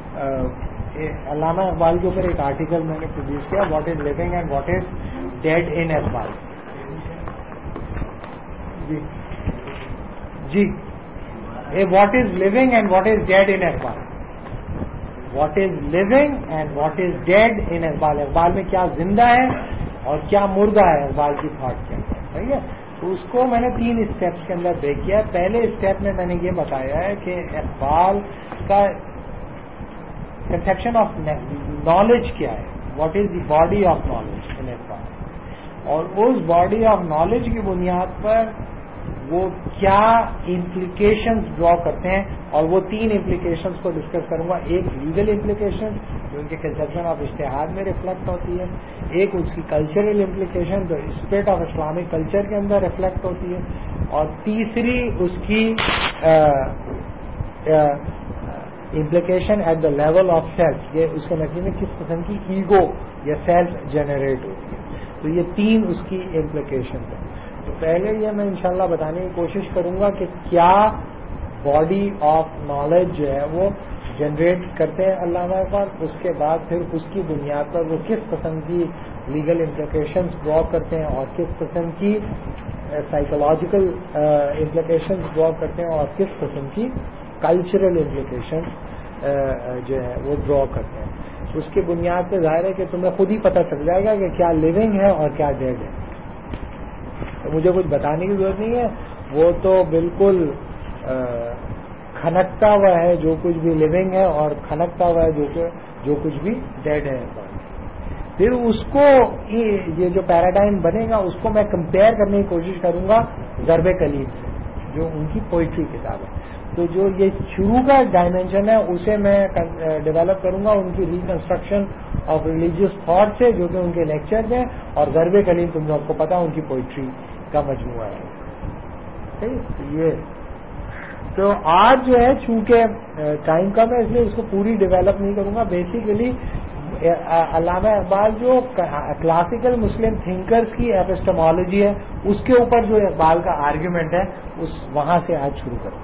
علامہ اقبال کے اوپر ایک آرٹیکل میں نے پروڈیوس کیا, what is living and what is dead in Iqbal. جی what is living and what is dead in Iqbal. What is living and what is dead in Iqbal. Iqbal میں کیا زندہ ہے اور کیا مردہ ہے اقبال کی تھاٹ کے اندر. ٹھیک ہے, تو اس کو میں نے 3 اسٹیپس کے اندر بریک کیا. پہلے اسٹیپ میں نے یہ بتایا ہے کہ اقبال کا کنسیپشن آف نالج کیا ہے, what is the body of knowledge in Iqbal, اور اس باڈی آف نالج کی بنیاد پر وہ کیا امپلیکیشنز ڈرا کرتے ہیں, اور وہ 3 امپلیکیشنز کو ڈسکس کروں گا. ایک لیگل امپلیکیشن جو ان کے کنسیپشن آف اجتہاد میں ریفلیکٹ ہوتی ہے, ایک اس کی کلچرل امپلیکیشن جو اسپرٹ آف اسلامک کلچر کے اندر ریفلیکٹ ہوتی ہے, اور تیسری اس کی implication at the level of self, یہ اس کے نتیجے میں کس قسم کی ایگو یا سیلف جنریٹ ہوتی ہے. تو یہ 3 اس کی امپلیکیشن ہیں. تو پہلے یہ میں انشاءاللہ بتانے کی کوشش کروں گا کہ کیا باڈی آف نالج جو ہے وہ جنریٹ کرتے ہیں علامہ اقبال. اس کے بعد پھر اس کی بنیاد پر وہ کس قسم کی لیگل امپلیکیشنز ڈرا کرتے ہیں اور کس قسم کی سائیکولوجیکل امپلیکیشنز ڈرا کرتے ہیں اور کس قسم کی کلچرل امپلیکیشن جو ہے وہ ڈرا کرتے ہیں. اس کی بنیاد پہ ظاہر ہے کہ تمہیں خود ہی پتہ چل جائے گا کہ کیا لیونگ ہے اور کیا ڈیڈ ہے. تو مجھے کچھ بتانے کی ضرورت نہیں ہے, وہ تو بالکل کھنکتا ہوا ہے جو کچھ بھی لیونگ ہے, اور کھنکتا ہوا ہے جو کچھ بھی ڈیڈ ہے. پھر اس کو یہ جو پیراڈائم بنے گا اس کو میں کمپیئر کرنے کی کوشش کروں گا ضرب کلیم سے, جو ان کی پوئٹری کتاب ہے. تو جو یہ شروع کا ڈائمینشن ہے اسے میں ڈیولپ کروں گا ان کی ریکنسٹرکشن آف ریلیجیس تھاٹ سے, جو کہ ان کے لیکچر ہیں, اور ضرب کلیم تم لوگ کو پتا ان کی پوئٹری کا مجموعہ ہے. یہ تو آج جو ہے چونکہ ٹائم کم ہے اس لیے اس کو پوری ڈیولپ نہیں کروں گا. بیسیکلی علامہ اقبال جو کلاسیکل مسلم تھنکرز کی ایپسٹمالوجی ہے اس کے اوپر جو اقبال کا آرگیومنٹ ہے وہاں سے آج شروع کرتا ہوں.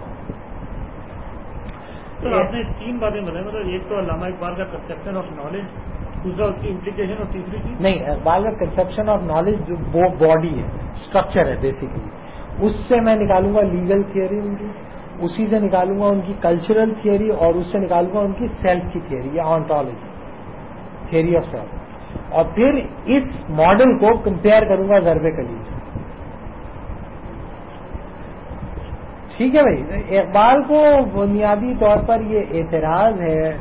تو آپ نے 3 باتیں بتائی, مطلب ایک تو علامہ اقبال کا کنسیپشن آف نالج, دوسرا اس کی امپلیکیشن, اور تیسری چیز نہیں, اقبال کا کنسیپشن آف نالج جو وہ باڈی ہے, اسٹرکچر ہے بیسیکلی, اس سے میں نکالوں گا لیگل تھیوری ان کی, اسی سے نکالوں گا ان کی کلچرل تھیوری, اور اس سے نکالوں گا ان کی سیلف کی تھیوری یا آنٹولوجی, تھیوری آف سیلف, اور پھر اس ماڈل کو کمپیئر کروں گا ضرب کلیم سے. ٹھیک ہے بھائی. اقبال کو بنیادی طور پر یہ اعتراض ہے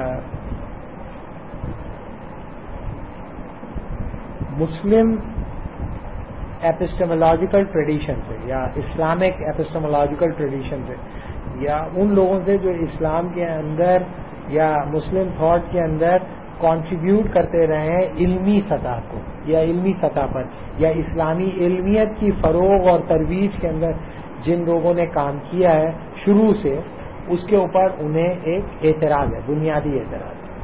مسلم ایپسٹمولوجیکل ٹریڈیشن سے, یا اسلامک ایپسٹمولوجیکل ٹریڈیشن سے, یا ان لوگوں سے جو اسلام کے اندر یا مسلم تھاٹ کے اندر کنٹریبیوٹ کرتے رہے ہیں علمی سطح کو, یا علمی سطح پر, یا اسلامی علمیت کی فروغ اور ترویج کے اندر جن لوگوں نے کام کیا ہے شروع سے, اس کے اوپر انہیں ایک اعتراض ہے, بنیادی اعتراض ہے.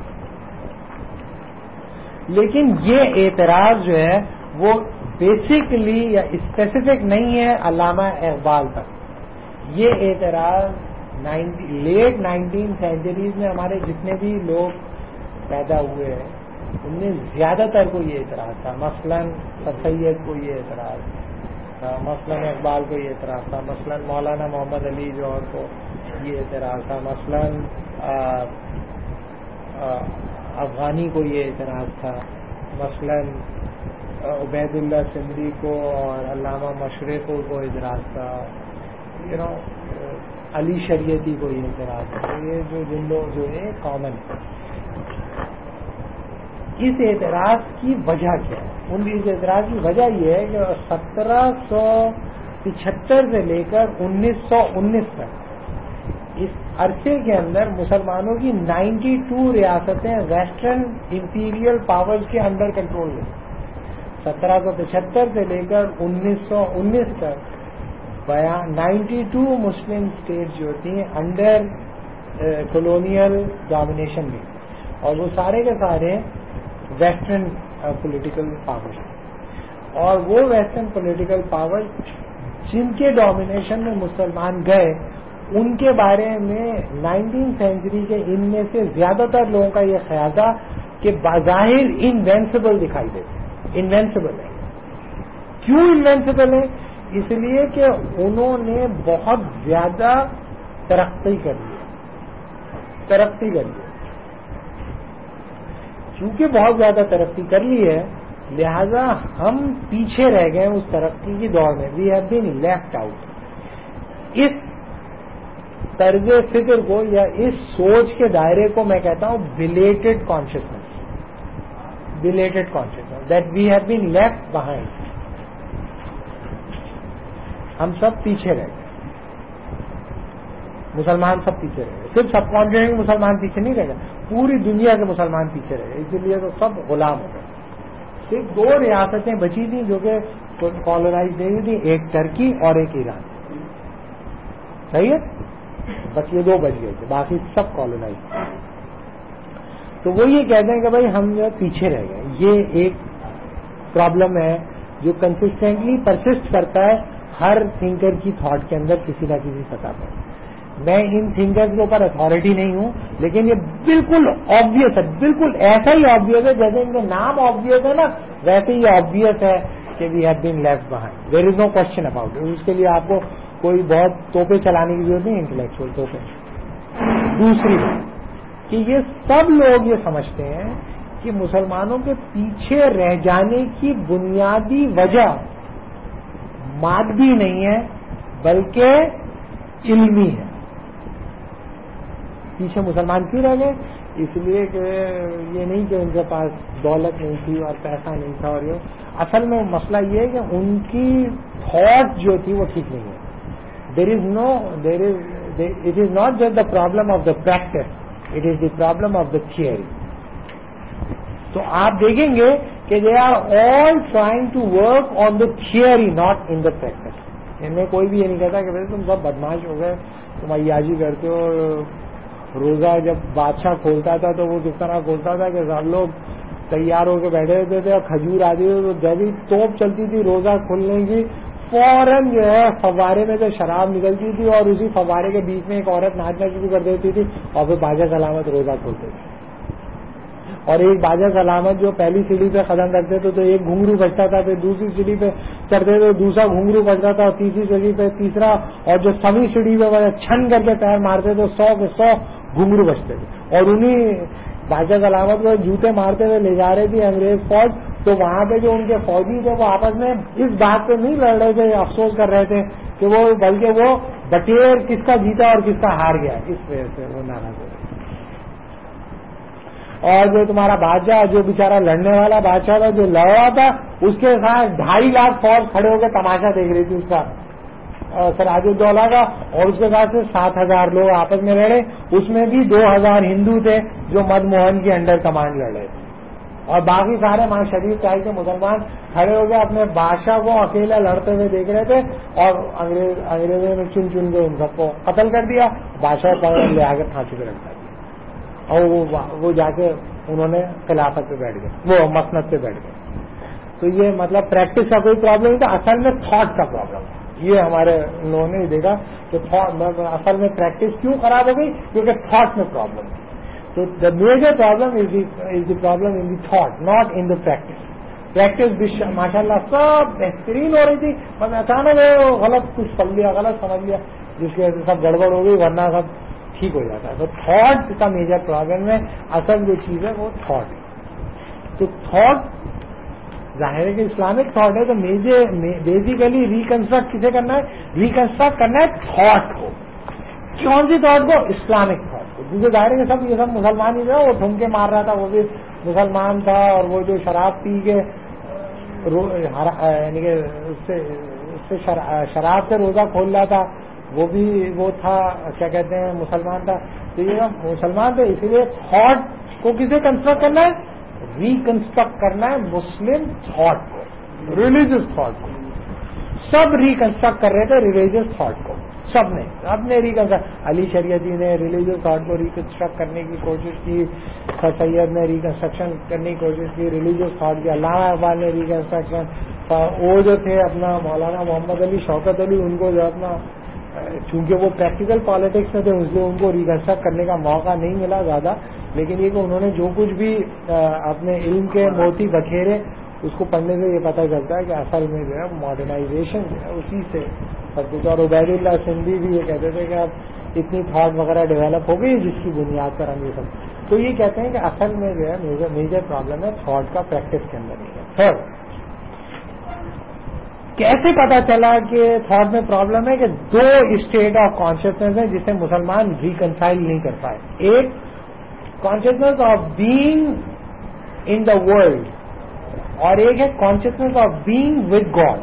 لیکن یہ اعتراض جو ہے وہ بیسکلی یا اسپیسیفک نہیں ہے علامہ اقبال تک. یہ اعتراض لیٹ 19 سینچریز میں ہمارے جتنے بھی لوگ پیدا ہوئے ہیں ان میں زیادہ تر کو یہ اعتراض تھا. مثلاً سید کو یہ اعتراض تھا, مثلاً اقبال کو یہ اعتراض تھا, مثلاً مولانا محمد علی جوہر کو یہ اعتراض تھا, مثلاً افغانی کو یہ اعتراض تھا, مثلاً عبید اللہ سندھی کو اور علامہ مشرقی کو اعتراض تھا, علی شریعتی کو یہ اعتراض تھا. یہ جو جن لوگ جو ہے کامن ہے. اس اعتراض کی وجہ کیا ہے؟ اس اعتراض کی وجہ یہ ہے کہ 1775 سے لے کر 1919 تک اس عرصے کے اندر مسلمانوں کی 92 ریاستیں ویسٹرن امپیریل پاورز کے انڈر کنٹرول میں. 1775 سے لے کر 1919 تک 92 مسلم اسٹیٹس جو تھیں انڈر کولونیل ڈومینیشن میں, اور وہ سارے کے سارے ویسٹرن پولیٹیکل پاور, اور وہ ویسٹرن پولیٹیکل پاور جن کے ڈومینیشن میں مسلمان گئے ان کے بارے میں 19 سینچری کے ان میں سے زیادہ تر لوگوں کا یہ خیال تھا کہ بظاہر انوینسیبل دکھائی دیتے، انوینسیبل ہے. کیوں انوینسیبل ہے؟ اس لیے کہ انہوں نے بہت زیادہ ترقی کر لی. چونکہ بہت زیادہ ترقی کر لی ہے، لہذا ہم پیچھے رہ گئے اس ترقی کی دوڑ میں. We have been left out. اس طرز فکر کو یا اس سوچ کے دائرے کو میں کہتا ہوں belated consciousness that we have been left behind. ہم سب پیچھے رہ گئے، مسلمان سب پیچھے رہ گئے. صرف سب کانٹیننٹ مسلمان پیچھے نہیں رہ گئے، پوری دنیا کے مسلمان پیچھے رہ گئے. اسی لیے تو سب غلام ہو گئے. صرف 2 ریاستیں بچی تھیں جو کہ کالونائز نہیں ہوئی تھیں، ایک ٹرکی اور ایک ایران. صحیح ہے، بس یہ 2 بچ گئے تھے، باقی سب کالونائز. تو وہ یہ کہتے ہیں کہ بھائی ہم جو پیچھے رہ گئے. یہ ایک پرابلم ہے جو کنسسٹنٹلی پرسسٹ کرتا ہے ہر تھنکر کی تھاٹ کے اندر کسی نہ کسی سطح پر. میں ان تھنکرز کے اوپر اتھارٹی نہیں ہوں، لیکن یہ بالکل آبویس ہے، بالکل ایسا ہی آبویس ہے جیسے ان کے نام آبویس ہے نا، ویسے ہی آبویس ہے کہ we have been left behind. There is no question about it. اس کے لیے آپ کو کوئی بہت توپے چلانے کی ضرورت نہیں، انٹلیکچوئل توپے. دوسری بات کہ یہ سب لوگ یہ سمجھتے ہیں کہ مسلمانوں کے پیچھے رہ جانے کی بنیادی وجہ مادی نہیں ہے بلکہ علمی ہے. پیچھے مسلمان کیوں رہ گئے؟ اس لیے کہ یہ نہیں کہ ان کے پاس دولت نہیں تھی اور پیسہ نہیں تھا، اور یہ اصل میں مسئلہ یہ ہے کہ ان کی تھاٹ جو تھی وہ ٹھیک نہیں ہے. It is not just the problem of the practice, it is the problem of the theory. تو آپ دیکھیں گے کہ they are all trying to work on the theory, not in the practice. ان میں کوئی بھی یہ نہیں کہتا کہ تم سب بدماش ہو گئے، تم عیاشی کرتے ہو. روزہ جب بادشاہ کھولتا تھا تو وہ کس طرح کھولتا تھا کہ سب لوگ تیار ہو کے بیٹھے ہوتے تھے اور کھجور آتی تھی، تو جب ہی توپ چلتی تھی روزہ کھلنے کی فوراً جو ہے فوارے میں سے شراب نکلتی تھی اور اسی فوارے کے بیچ میں ایک عورت ناچنا شروع کر دیتی تھی اور پھر باجا سلامت روزہ کھولتے تھے. اور ایک باجا سلامت جو پہلی سیڑھی پہ قدم رکھتے تھے تو ایک گھنگرو بجتا تھا، پھر دوسری سیڑھی پہ چڑھتے تھے دوسرا گھنگرو بجتا تھا، اور تیسری سیڑھی پہ تیسرا، اور جو سویں سیڑھی پہ چھن کر کے پیر مارتے تھے 100 کے 100 گھنگرو بجتے تھے. اور انہیں باجا سلامت کو جوتے مارتے ہوئے لے جا رہے تھے انگریز فوج. تو وہاں پہ جو ان کے فوجی تھے وہ آپس میں اس بات پہ نہیں لڑ رہے تھے، افسوس کر رہے تھے کہ وہ، بلکہ وہ بٹیر کس کا جیتا اور کس کا ہار گیا، اس وجہ سے وہ ناراض ہو رہے. اور جو تمہارا بادشاہ، جو بیچارہ لڑنے والا بادشاہ تھا جو لڑ رہا تھا، اس کے ساتھ 2.5 لاکھ فوج کھڑے ہو کے تماشا دیکھ رہی تھی اس کا، سراج الدولہ کا. اور اس کے ساتھ 7,000 لوگ آپس میں لڑے. اس میں بھی 2,000 ہندو تھے جو مد موہن کے انڈر کمانڈ لڑ رہے تھے، اور باقی سارے وہاں شریف چاہیے کے مسلمان کھڑے ہو گئے اپنے بادشاہ کو اکیلا لڑتے ہوئے دیکھ رہے تھے. اور انگریزوں نے چن چن کے ان سب کو قتل کر دیا، بادشاہ کو لے آ کے پھانسی پہ لٹکا دیا. اور وہ جا کے انہوں نے خلافت پہ بیٹھ گئے، وہ مسند پہ بیٹھ گئے. تو یہ مطلب پریکٹس کا کوئی پرابلم نہیں تھا، اصل میں تھاٹ کا پرابلم. یہ ہمارے لوگوں نے دیکھا کہ اصل میں پریکٹس کیوں خراب ہو گئی، کیونکہ تھاٹ میں پرابلم تھی. تو the major problem is the problem in the thought, not in the practice. Practice ماشاء اللہ سب بہترین ہو رہی تھی، بس اچانک غلط کچھ پڑھ لیا، غلط سمجھ لیا، جس کی وجہ سے سب گڑبڑ ہو گئی، ورنہ سب ٹھیک ہو جاتا ہے. تو تھاٹ کا میجر پرابلم ہے، اصل جو چیز ہے وہ تھاٹ ہے. تو تھاٹ ظاہر ہے کہ اسلامک تھاٹ ہے، تو بیسیکلی ریکنسٹرکٹ کسے کرنا ہے؟ ریکنسٹرکٹ کرنا ہے تھاٹ کو. کون سی تھاٹ کو؟ اسلامک تھاٹ کو. کیونکہ ظاہر ہے کہ یہ سب مسلمان ہی تھا. وہ ٹھمکے مار رہا تھا وہ بھی مسلمان تھا، اور وہ جو شراب پی کے یعنی کہ شراب سے روزہ کھول رہا تھا وہ بھی وہ تھا، کیا کہتے ہیں، مسلمان تھا. تو یہ مسلمان تھے. اسی لیے تھاٹ کو کسے کنسٹرکٹ کرنا ہے؟ ریکنسٹرکٹ کرنا ہے مسلم تھاٹ کو، ریلیجیس تھاٹ کو. سب ریکنسٹرکٹ کر رہے تھے ریلیجیس تھاٹ کو، سب نے ریکنسٹرکٹ. علی شریعتی نے ریلیجیس تھاٹ کو ریکنسٹرکٹ کرنے کی کوشش کی، سر سید نے ریکنسٹرکشن کرنے کی کوشش کی ریلیجیس تھاٹ کی، علامہ اقبال نے ریکنسٹرکشن، وہ جو تھے اپنا مولانا محمد علی شوکت علی، ان کو جو اپنا چونکہ وہ پریکٹیکل پالیٹکس میں تھے اس لیے ان کو ریکنسٹرکٹ کرنے کا موقع نہیں ملا زیادہ، لیکن یہ کہ انہوں نے جو کچھ بھی اپنے علم کے موتی بکھیرے اس کو پڑھنے سے یہ پتہ چلتا ہے کہ اصل میں جو ہے ماڈرنائزیشن جو ہے اسی سے سب کچھ. اور عبید اللہ سندھی بھی یہ کہتے تھے کہ اب اتنی تھاٹ وغیرہ ڈیولپ ہو گئی جس کی بنیاد پر ہم یہ سب، تو یہ کہتے ہیں کہ اصل میں جو ہے میجر پرابلم ہے تھاٹ کا پریکٹس کے اندر نہیں ہے. تھرڈ، کیسے پتا چلا کہ تھاٹ میں پرابلم ہے؟ کہ دو اسٹیٹ آف کانشیسنیس ہیں جسے مسلمان ریکنسائل نہیں کر پائے. ایک consciousness of being in the world اور ایک ہے consciousness of being with God.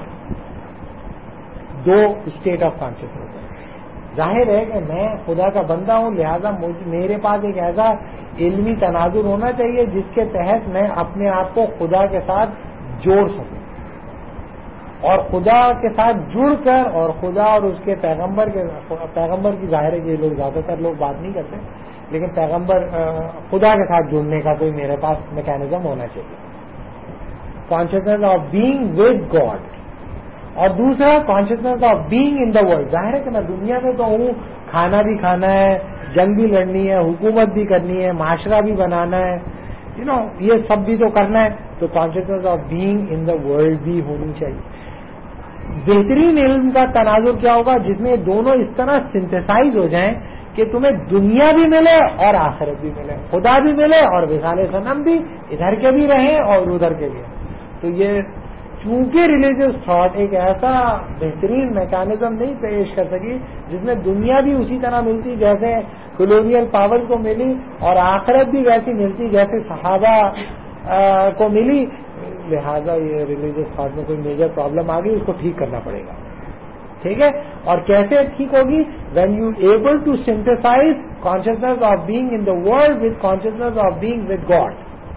دو اسٹیٹ آف کانشیسنیس ہے. ظاہر ہے کہ میں خدا کا بندہ ہوں، لہذا میرے پاس ایک ایسا علمی تناظر ہونا چاہیے جس کے تحت میں اپنے آپ کو خدا کے ساتھ جوڑ سکوں، اور خدا کے ساتھ جڑ کر اور خدا اور اس کے پیغمبر کی ظاہر ہے کہ یہ لوگ زیادہ تر لوگ بات نہیں کرتے، لیکن پیغمبر خدا کے ساتھ جڑنے کا کوئی میرے پاس میکینزم ہونا چاہیے. Consciousness of being with God. اور دوسرا consciousness of being in the world. ظاہر ہے کہ میں دنیا میں تو ہوں، کھانا بھی کھانا ہے، جنگ بھی لڑنی ہے، حکومت بھی کرنی ہے، معاشرہ بھی بنانا ہے، یہ سب بھی تو کرنا ہے. تو consciousness of being in the world بھی ہونی چاہیے. بہترین علم کا تناظر کیا ہوگا؟ جس میں دونوں اس طرح سنتھیسائز ہو جائیں کہ تمہیں دنیا بھی ملے اور آخرت بھی ملے، خدا بھی ملے اور وصال صنم بھی، ادھر کے بھی رہیں اور ادھر کے بھی. تو یہ چونکہ ریلیجیس تھاٹ ایک ایسا بہترین میکینزم نہیں پیش کر سکی جس میں دنیا بھی اسی طرح ملتی جیسے کولونیل پاور کو ملی اور آخرت بھی ویسی ملتی جیسے صحابہ کو ملی، لہذا یہ ریلیجیس تھاٹ میں کوئی میجر پرابلم آ گئی، اس کو ٹھیک کرنا پڑے گا. ٹھیک ہے؟ اور کیسے ٹھیک ہوگی؟ When you able to synthesize consciousness of being in the world with consciousness of being with God.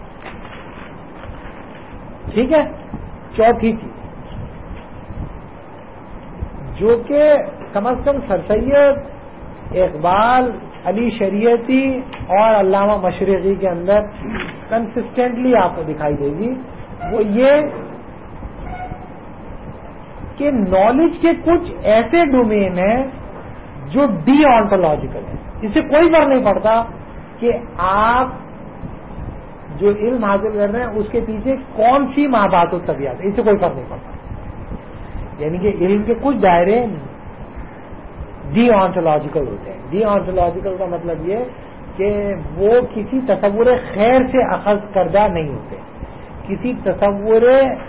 ٹھیک ہے؟ چوتھی چیز جو کہ کم از کم سر سید اقبال، علی شریعتی اور علامہ مشرقی کے اندر کنسسٹنٹلی آپ کو دکھائی دے گی، وہ یہ کہ نالج کے کچھ ایسے ڈومین ہیں جو ڈی آنٹولوجیکل ہیں. اس سے کوئی فرق نہیں پڑتا کہ آپ جو علم حاصل کر رہے ہیں اس کے پیچھے کون سی مابعث الطبیعت ہے، اس سے کوئی فرق نہیں پڑتا. یعنی کہ علم کے کچھ دائرے ڈی آنٹولوجیکل ہوتے ہیں. ڈی آنٹولوجیکل کا مطلب یہ کہ وہ کسی تصور خیر سے اخذ کردہ نہیں ہوتے، کسی تصور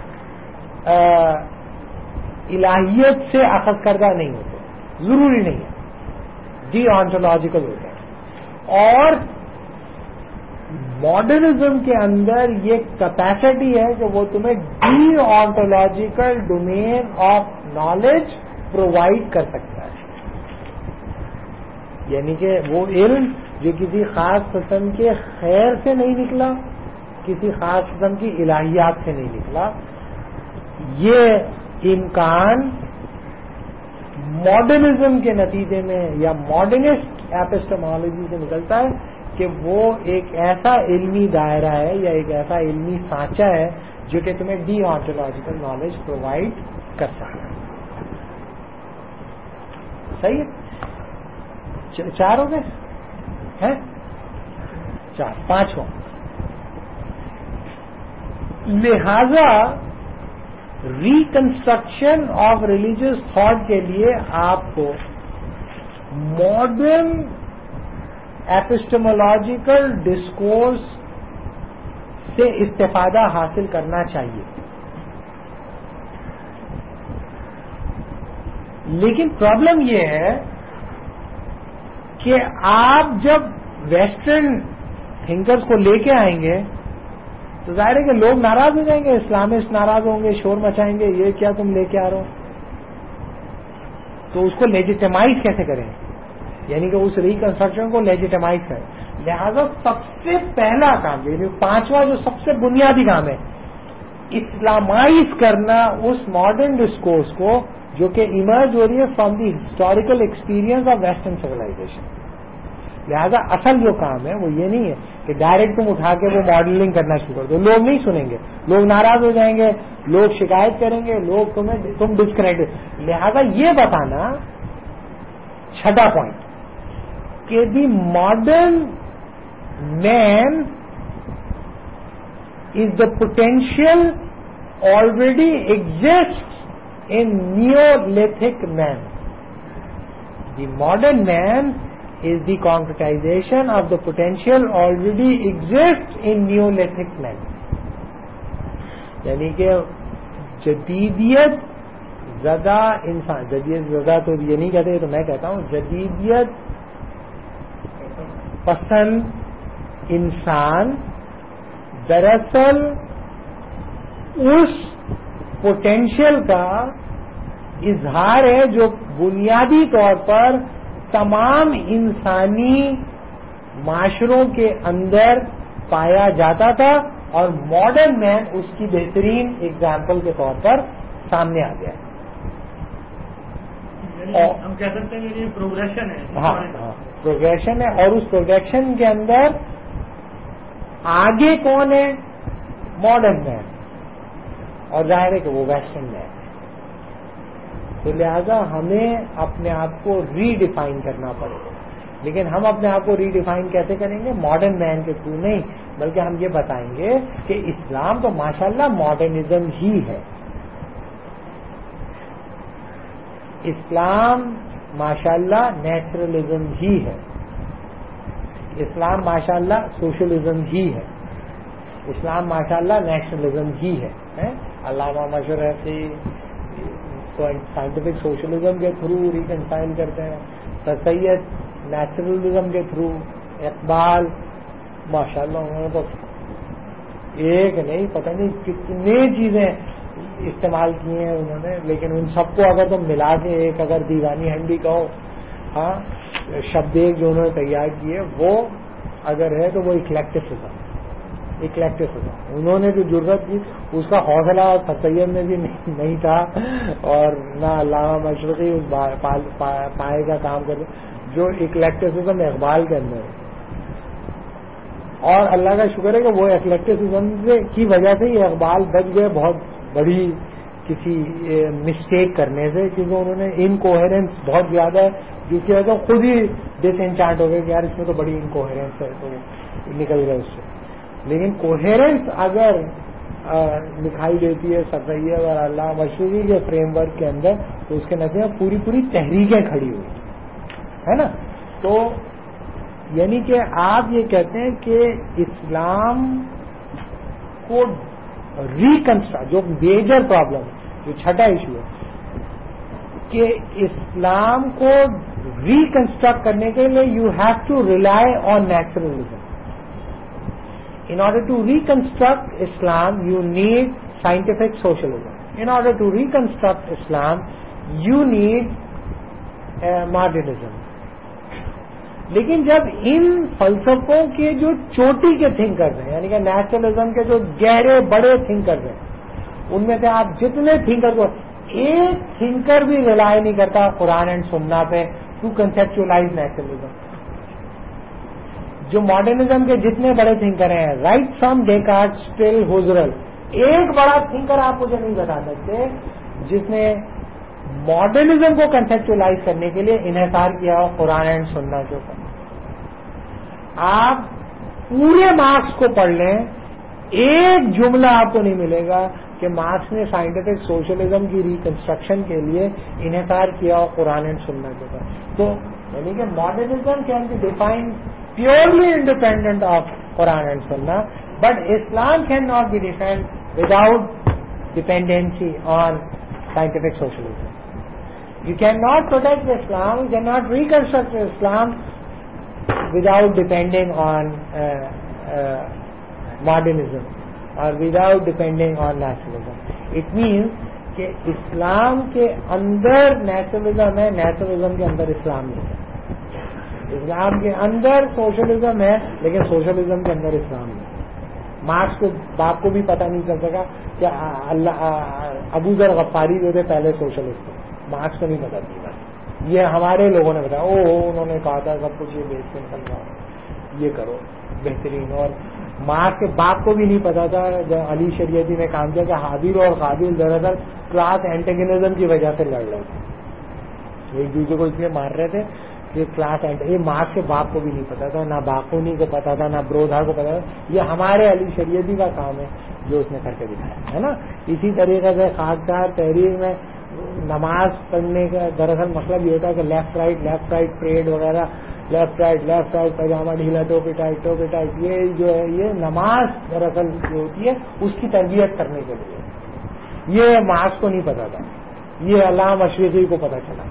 الہیت سے اخذ کردہ نہیں ہوتے، ضروری نہیں ہے، ڈی آنٹولوجیکل ہوتے ہیں. اور ماڈرنزم کے اندر یہ کیپیسٹی ہے کہ وہ تمہیں the ontological domain of knowledge provide کر سکتا ہے. یعنی کہ وہ علم جو کسی خاص قسم کے خیر سے نہیں نکلا، کسی خاص قسم کی الہیات سے نہیں نکلا، یہ امکان ماڈرنزم کے نتیجے میں یا ماڈرنسٹ ایپسٹمالوجی سے نکلتا ہے کہ وہ ایک ایسا علمی دائرہ ہے یا ایک ایسا علمی سانچہ ہے جو کہ تمہیں ڈی آنٹولوجیکل نالج پرووائڈ کر سکتا ہے. صحیح ہے؟ چار ہو گئے ہیں؟ چار، پانچواں. لہذا ریکنسٹرکشن آف ریلیجیس تھاٹ کے لیے آپ کو ماڈرن ایپسٹمولوجیکل ڈسکورس سے استفادہ حاصل کرنا چاہیے. لیکن پرابلم یہ ہے کہ آپ جب ویسٹرن تھنکرز کو لے کے آئیں گے تو ظاہر ہے کہ لوگ ناراض ہو جائیں گے، اسلامسٹ ناراض ہوں گے، شور مچائیں گے، یہ کیا تم لے کے آ رہے ہو. تو اس کو لیجیٹمائز کیسے کریں؟ یعنی کہ اس ریکنسٹرکشن کو لیجیٹمائز کریں. لہذا سب سے پہلا کام، یعنی پانچواں جو سب سے بنیادی کام ہے، اسلامائز کرنا اس ماڈرن ڈسکورس کو جو کہ ایمرج ہو رہی ہے from the historical experience of western civilization. لہذا اصل جو کام ہے وہ یہ نہیں ہے کہ ڈائریکٹ تم اٹھا کے وہ ماڈلنگ کرنا شروع کر دو. لوگ نہیں سنیں گے، لوگ ناراض ہو جائیں گے، لوگ شکایت کریں گے، لوگ تم ڈسکریڈٹ. لہذا یہ بتانا چھٹا پوائنٹ کہ the modern man is the potential already exists in Neolithic man. The modern man is the concretization of the potential already exists in Neolithic man. یعنی کہ جدیدیت زدہ انسان، جدیدیت زدہ تو یہ نہیں کہتے، تو میں کہتا ہوں جدیدیت پسند انسان دراصل اس پوٹینشیل کا اظہار ہے جو بنیادی طور پر تمام انسانی معاشروں کے اندر پایا جاتا تھا، اور ماڈرن مین اس کی بہترین اگزامپل کے طور پر سامنے آ گیا. ہم کہہ سکتے ہیں کہ یہ پروگریشن ہے. ہاں پروگریشن ہے، اور اس پروگریشن کے اندر آگے کون ہے؟ ماڈرن مین، اور ظاہر ہے کہ وہ ویسٹرن مین. تو لہذا ہمیں اپنے آپ کو ری ڈیفائن کرنا پڑے گا. لیکن ہم اپنے آپ کو ری ڈیفائن کیسے کریں گے؟ ماڈرن مین کے تھرو نہیں، بلکہ ہم یہ بتائیں گے کہ اسلام تو ماشاءاللہ ماڈرنزم ہی ہے. اسلام ماشاءاللہ نیچرلزم ہی ہے. اسلام ماشاءاللہ سوشلزم ہی ہے. اسلام ماشاءاللہ نیشنلزم ہی ہے. علامہ مشہور ایسی سائنٹیفک سوشلزم کے تھرو ریکنسائل کرتے ہیں، سید نیچرلزم کے تھرو، اقبال ماشاءاللہ انہوں نے تو ایک نہیں پتہ نہیں کتنے چیزیں استعمال کی ہیں انہوں نے، لیکن ان سب کو اگر تم ملا کے ایک اگر دیوانی ہنڈی کہو، ہاں شبد ایک جو انہوں نے تیار کیے وہ اگر ہے تو وہ اکلیکٹسزم. انہوں نے جو جرت کی اس کا حوصلہ اور سید میں بھی نہیں تھا، اور نہ علامہ مشرقی اس پائے کا کام کرتے جو اکلیکٹسزم اقبال کے اندر ہے. اور اللہ کا شکر ہے کہ وہ اکلیکٹسزم کی وجہ سے یہ اقبال بچ گئے بہت بڑی کسی مسٹیک کرنے سے، کیونکہ انہوں نے انکوہرنس بہت زیادہ ہے جس کی وجہ سے خود ہی ڈس انچانٹ ہو گئے کہ یار اس میں تو بڑی انکوہرنس ہے، تو نکل گئے اس سے. لیکن کوہیرنس اگر دکھائی دیتی ہے سید اور علامہ مشرقی کے فریم ورک کے اندر، تو اس کے نتیجے میں پوری تحریکیں کھڑی ہوئی ہے نا. تو یعنی کہ آپ یہ کہتے ہیں کہ اسلام کو ریکنسٹرکٹ، جو میجر پرابلم ہے، جو چھٹا ایشو ہے کہ اسلام کو ریکنسٹرکٹ کرنے کے لیے you have to rely on naturalism. In order to reconstruct Islam, you need scientific socialism. In order to reconstruct Islam, you need modernism. لیکن جب ان فلسفوں کے جو چوٹی کے تھنکرز ہیں، یعنی کہ نیشنلزم کے جو گہرے بڑے تھنکرز ہیں، ان میں سے آپ جتنے تھنکر کو، ایک تھنکر بھی ریلائی نہیں کرتا قرآن اینڈ سننا پہ ٹو کنسپچولائز نیشنلزم. جو ماڈرنزم کے جتنے بڑے تھنکر ہیں، right from Descartes till Husserl, ایک بڑا تھنکر آپ مجھے نہیں بتا سکتے جس نے ماڈرنزم کو کنسپچولائز کرنے کے لیے انحصار کیا ہو قرآن اینڈ سننا کے اوپر. آپ پورے مارکس کو پڑھ لیں، ایک جملہ آپ کو نہیں ملے گا کہ مارکس نے سائنٹیفک سوشلزم کی ریکنسٹرکشن کے لیے انحصار کیا ہو قرآن اینڈ سننا کے اوپر. تو یعنی کہ modernism can be defined purely independent of Quran and Sunnah, but Islam cannot be defined without dependency on scientific socialism. You cannot protect Islam, you cannot reconstruct Islam without depending on modernism or without depending on nationalism. It means کہ اسلام کے اندر nationalism ہے، nationalism کے اندر اسلام نہیں ہے. اسلام کے اندر socialism ہے لیکن socialism کے اندر اسلام نہیں. مارکس کو باپ کو بھی پتہ نہیں چل سکا کہ ابو ذر غفاری جو تھے پہلے سوشلسٹ تھے، مارکس کو نہیں پتا چلا. یہ ہمارے لوگوں نے بتایا، انہوں نے کہا تھا سب کچھ یہ بیچ کے نکل جاؤ، یہ کرو بہترین. اور مارکس کے باپ کو بھی نہیں پتا تھا جب علی شریعتی نے کام کیا کہ حابیل اور قابیل دراصل کلاس اینٹیگنزم کی وجہ سے لڑ رہے تھے. ایک دوسرے کو اس لیے مار رہے تھے کہ کلاس اینڈ یہ مارکس کے باپ کو بھی نہیں پتا تھا، نہ باقونی کو پتا تھا، نہ برودھا کو پتا تھا. یہ ہمارے علی شریعتی کا کام ہے جو اس نے کر کے دکھایا ہے نا. اسی طریقے سے خاکسار تحریر میں نماز پڑھنے کا دراصل مطلب یہ ہوتا ہے کہ لیفٹ رائٹ پریڈ وغیرہ، لیفٹ رائٹ پائجامہ ڈھیلا ٹوپی ٹائٹ یہ جو ہے یہ نماز دراصل جو ہوتی ہے اس کی تربیت کرنے کے لیے. یہ مارکس کو نہیں پتا تھا، یہ علامہ مشرقی کو پتا چلا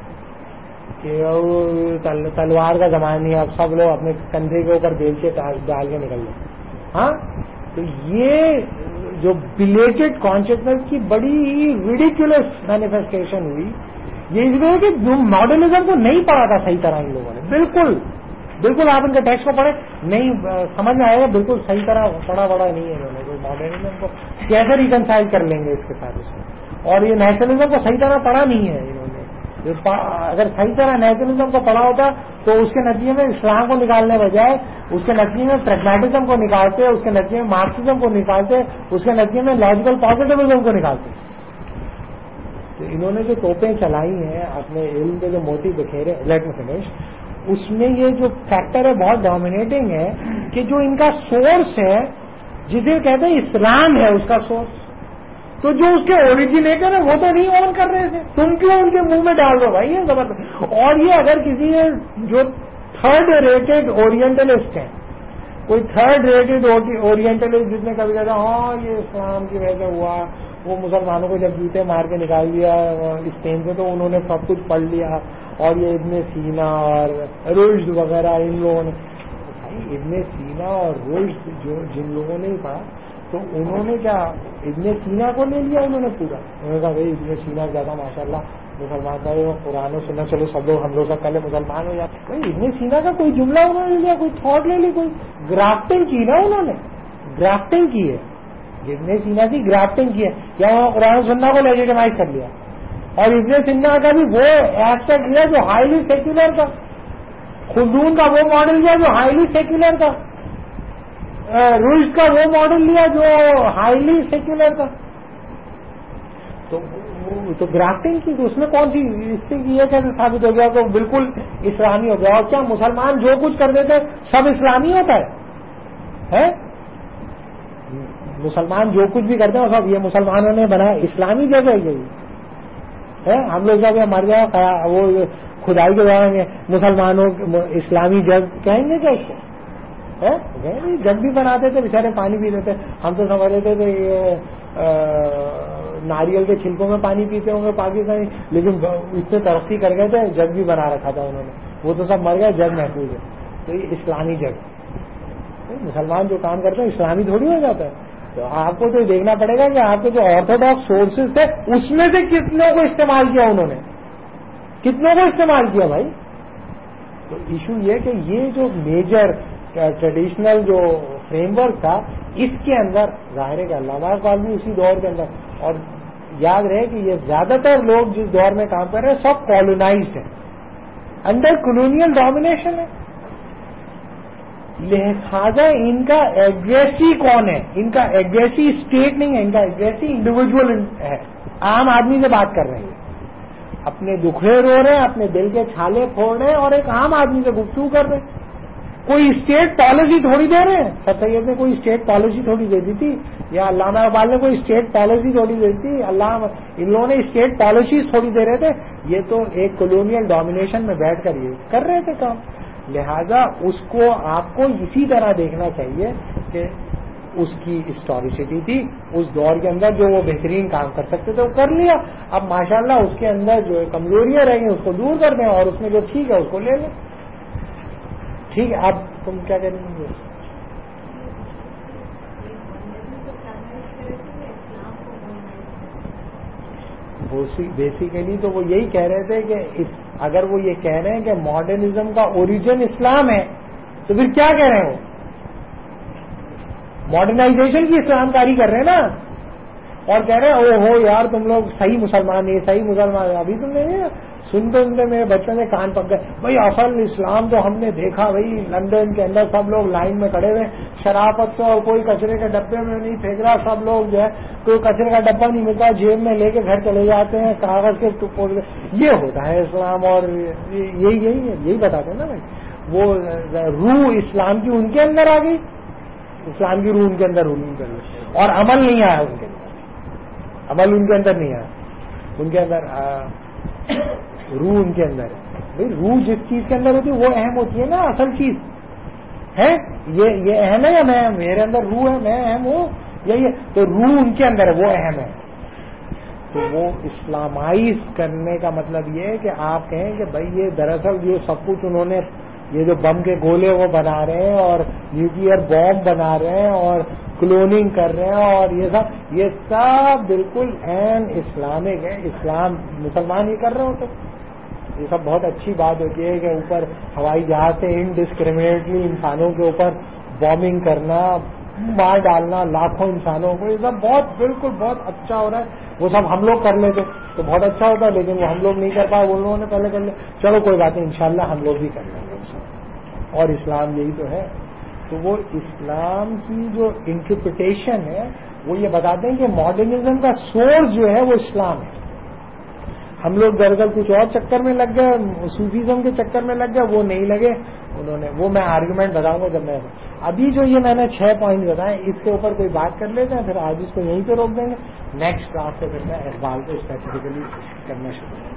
کہ تلوار کا زمانہ نہیں ہے، اب سب لوگ اپنے کندھے کے اوپر بیل کے ڈال کے نکل لیں. ہاں تو یہ جو بلیٹڈ کانشیسنس کی بڑی ریڈیکولس مینیفیسٹیشن ہوئی، یہ اس لیے کہ جو ماڈرنزم کو نہیں پڑھا تھا صحیح طرح ان لوگوں نے، بالکل آپ ان کے ٹیکسٹ کو پڑھیں نہیں سمجھ میں آئے گا، بالکل صحیح طرح پڑھا نہیں ہے انہوں نے. ماڈرنزم کو کیسے ریکنسائل کر لیں گے اس کے ساتھ اس میں، اور یہ نیشنلزم کو صحیح طرح پڑھا نہیں ہے انہوں نے. اگر صحیح طرح نیشنلزم کو پڑھا ہوتا تو اس کے نتیجے میں اسلام کو نکالنے بجائے اس کے نتیجے میں پریگمیٹزم کو نکالتے، اس کے نتیجے میں مارکسزم کو نکالتے، اس کے نتیجے میں لاجیکل پازیٹیوزم کو نکالتے. تو انہوں نے جو توپیں چلائی ہیں اپنے علم کے جو موتی بکھیرے، لیٹ می فنش، اس میں یہ جو فیکٹر ہے بہت ڈومینیٹنگ ہے کہ جو ان کا سورس ہے جسے کہتے ہیں اسلام ہے اس کا سورس، تو جو اس کے اوریجنیٹر ہیں وہ تو نہیں آن کر رہے تھے، تم کیوں ان کے منہ میں ڈال دو بھائی، یہ زبردست. اور یہ اگر کسی جو تھرڈ ریٹڈ اورینٹلسٹ ہیں، کوئی تھرڈ ریٹڈ اورینٹلسٹ جس نے کبھی کہا ہاں یہ اسلام کی وجہ سے ہوا، وہ مسلمانوں کو جب جوتے مار کے نکال دیا اسپین سے تو انہوں نے سب کچھ پڑھ لیا، اور یہ ابن سینا اور رشد وغیرہ ان لوگوں نے، بھائی ابن سینا اور رشد جو جن لوگوں نے پڑھا تو انہوں نے کیا ابن سینا کو لے لیا، انہوں نے پورا، انہوں نے کہا بھائی ابن سینا زیادہ ماشاء اللہ مسلمان کا قرآن و سننا، چلو سب لوگ ہم لوگ سب پہلے مسلمان ہو جاتے. بھائی ابن سینا کا کوئی جملہ انہوں نے لیا، کوئی تھاٹ لے لی، کوئی گرافٹنگ کی نا، انہوں نے گرافٹنگ کی ہے، ابن سینا کی گرافٹنگ کی ہے، یا وہاں قرآن و سننا کو لیجیٹمائز کر لیا. اور ابن سینا کا بھی وہ ایسپیکٹ لیا جو ہائیلی سیکولر تھا، خلدون کا وہ ماڈل لیا جو ہائیلی سیکولر تھا، رشد کا وہ ماڈل لیا جو ہائیلی سیکولر تھا. تو گرافٹنگ کی تو اس میں کون سی اس سے یہ کیسے ثابت ہو گیا تو بالکل اسلامی ہو گیا؟ اور کیا مسلمان جو کچھ کر دیتے سب اسلامی ہوتا ہے؟ مسلمان جو کچھ بھی کرتے ہیں سب یہ مسلمانوں نے بنایا، اسلامی جگہ یہی ہے. ہم لوگ جب مر جائے وہ کھدائی کے بارے میں مسلمانوں اسلامی جگ کہیں گے کیا اس کو؟ جگ بھی بناتے تھے بیچارے، پانی پیتے تھے، ہم تو سمجھ رہے تھے کہ یہ ناریل کے چھلکوں میں پانی پیتے ہوں گے پاکستانی، لیکن اتنے ترقی کر گئے تھے جگ بھی بنا رکھا تھا انہوں نے، وہ تو سب مر گئے، جگ محفوظ ہے. تو یہ اسلامی جگ، مسلمان جو کام کرتے ہیں اسلامی تھوڑی ہو جاتا ہے. تو آپ کو تو دیکھنا پڑے گا کہ آپ کے جو آرتھوڈاکس سورسز تھے اس میں سے کتنے کو استعمال کیا انہوں نے، کتنے کو استعمال کیا بھائی. تو ایشو یہ کہ یہ جو میجر ٹریڈیشنل جو فریم ورک تھا اس کے اندر ظاہر ہے کہ علامہ اقبال بھی اسی دور کے اندر، اور یاد رہے کہ یہ زیادہ تر لوگ جس دور میں کام کر رہے ہیں سب کالونائزڈ ہیں، انڈر کولونیل ڈومینیشن ہے. لہذا ان کا ایگریسی کون ہے؟ ان کا ایگریسی اسٹیٹ نہیں ہے، ان کا ایگریسی انڈیویجول ہے. عام آدمی سے بات کر رہے ہیں، اپنے دکھڑے رو رہے ہیں، اپنے دل کے چھالے پھوڑ رہے ہیں، اور ایک عام آدمی سے گفتگو کر رہے ہیں. کوئی اسٹیٹ پالیسی تھوڑی دے رہے ہیں. سر سید نے کوئی اسٹیٹ پالیسی تھوڑی دے دی تھی، یا علامہ اقبال نے کوئی اسٹیٹ پالیسی تھوڑی دے دی تھی، ان لوگوں نے اسٹیٹ پالیسیز تھوڑی دے رہے تھے. یہ تو ایک کولونیل ڈومینیشن میں بیٹھ کر یہ کر رہے تھے کام. لہذا اس کو آپ کو اسی طرح دیکھنا چاہیے کہ اس کی ہسٹوریسٹی تھی اس دور کے اندر، جو وہ بہترین کام کر سکتے تھے وہ کر لیا. اب ماشاءاللہ اس کے اندر جو کمزوریاں رہیں گی اس کو دور کر دیں، اور اس میں جو ٹھیک ہے اس کو لے لیں. ٹھیک ہے، اب تم کیا کہہ رہی ہو؟ بیسیکلی تو وہ یہی کہہ رہے تھے کہ اگر وہ یہ کہہ رہے ہیں کہ ماڈرنزم کا اوریجن اسلام ہے تو پھر کیا کہہ رہے ہیں؟ وہ ماڈرنائزیشن کی اسلام کاری کر رہے ہیں نا، اور کہہ رہے ہیں او ہو یار تم لوگ صحیح مسلمان نہیں، صحیح مسلمان. ابھی تم نے سنتے سنتے میرے بچوں نے کان پک گئے. بھائی اصل اسلام تو ہم نے دیکھا بھائی لندن کے اندر سب لوگ لائن میں کھڑے ہوئے شرافت سے, اور کوئی کچرے کے ڈبے میں نہیں پھینک رہا, سب لوگ جو ہے کوئی کچرے کا ڈبہ نہیں ملتا جیب میں لے کے گھر چلے جاتے ہیں کاغذ کے ٹکڑے. یہ ہوتا ہے اسلام, اور یہی بتاتے ہیں نا بھائی. وہ روح اسلام کی ان کے اندر آ گئی, اسلام کی روح ان کے اندر رولنگ کر گئی, اور عمل نہیں آیا ان کے اندر, عمل ان کے اندر نہیں آیا, ان کے اندر روح ان کے اندر ہے. بھائی روح جس چیز کے اندر ہوتی ہے وہ اہم ہوتی ہے نا, اصل چیز ہے یہ اہم ہے, یا میں میرے اندر روح ہے میں اہم ہوں, یہی تو روح ان کے اندر ہے وہ اہم ہے. تو وہ اسلامائز کرنے کا مطلب یہ ہے کہ آپ کہیں کہ بھائی یہ دراصل یہ سب کچھ انہوں نے, یہ جو بم کے گولے وہ بنا رہے ہیں اور نیوکلیئر بام بنا رہے ہیں اور کلوننگ کر رہے ہیں اور یہ سب بالکل عین اسلامک ہے. اسلام مسلمان ہی کر رہے ہوتے. یہ سب بہت اچھی بات ہوتی ہے کہ اوپر ہوائی جہاز سے انڈسکریمنیٹلی انسانوں کے اوپر بامبنگ کرنا, مار ڈالنا لاکھوں انسانوں کو, یہ سب بہت بالکل بہت اچھا ہو رہا ہے. وہ سب ہم لوگ کر لیتے تو بہت اچھا ہوتا, لیکن وہ ہم لوگ نہیں کر پائے, وہ لوگوں نے پہلے کر لیا. چلو کوئی بات نہیں, انشاءاللہ ہم لوگ بھی کر لیں گے. اور اسلام یہی تو ہے. تو وہ اسلام کی جو انٹرپریٹیشن ہے وہ یہ بتاتے ہیں کہ ماڈرنزم کا سورس جو ہے وہ اسلام ہے. ہم لوگ دراصل کچھ اور چکر میں لگ گئے, صوفیزم کے چکر میں لگ گئے, وہ نہیں لگے انہوں نے. وہ میں آرگومنٹ بتاؤں گا جب میں ابھی جو یہ میں نے 6 پوائنٹ بتائے اس کے اوپر کوئی بات کر لیتے ہیں, پھر آج اس کو یہیں پہ روک دیں گے. نیکسٹ کلاس سے پھر میں اقبال کو اسپیسیفکلی کرنا شروع کروں.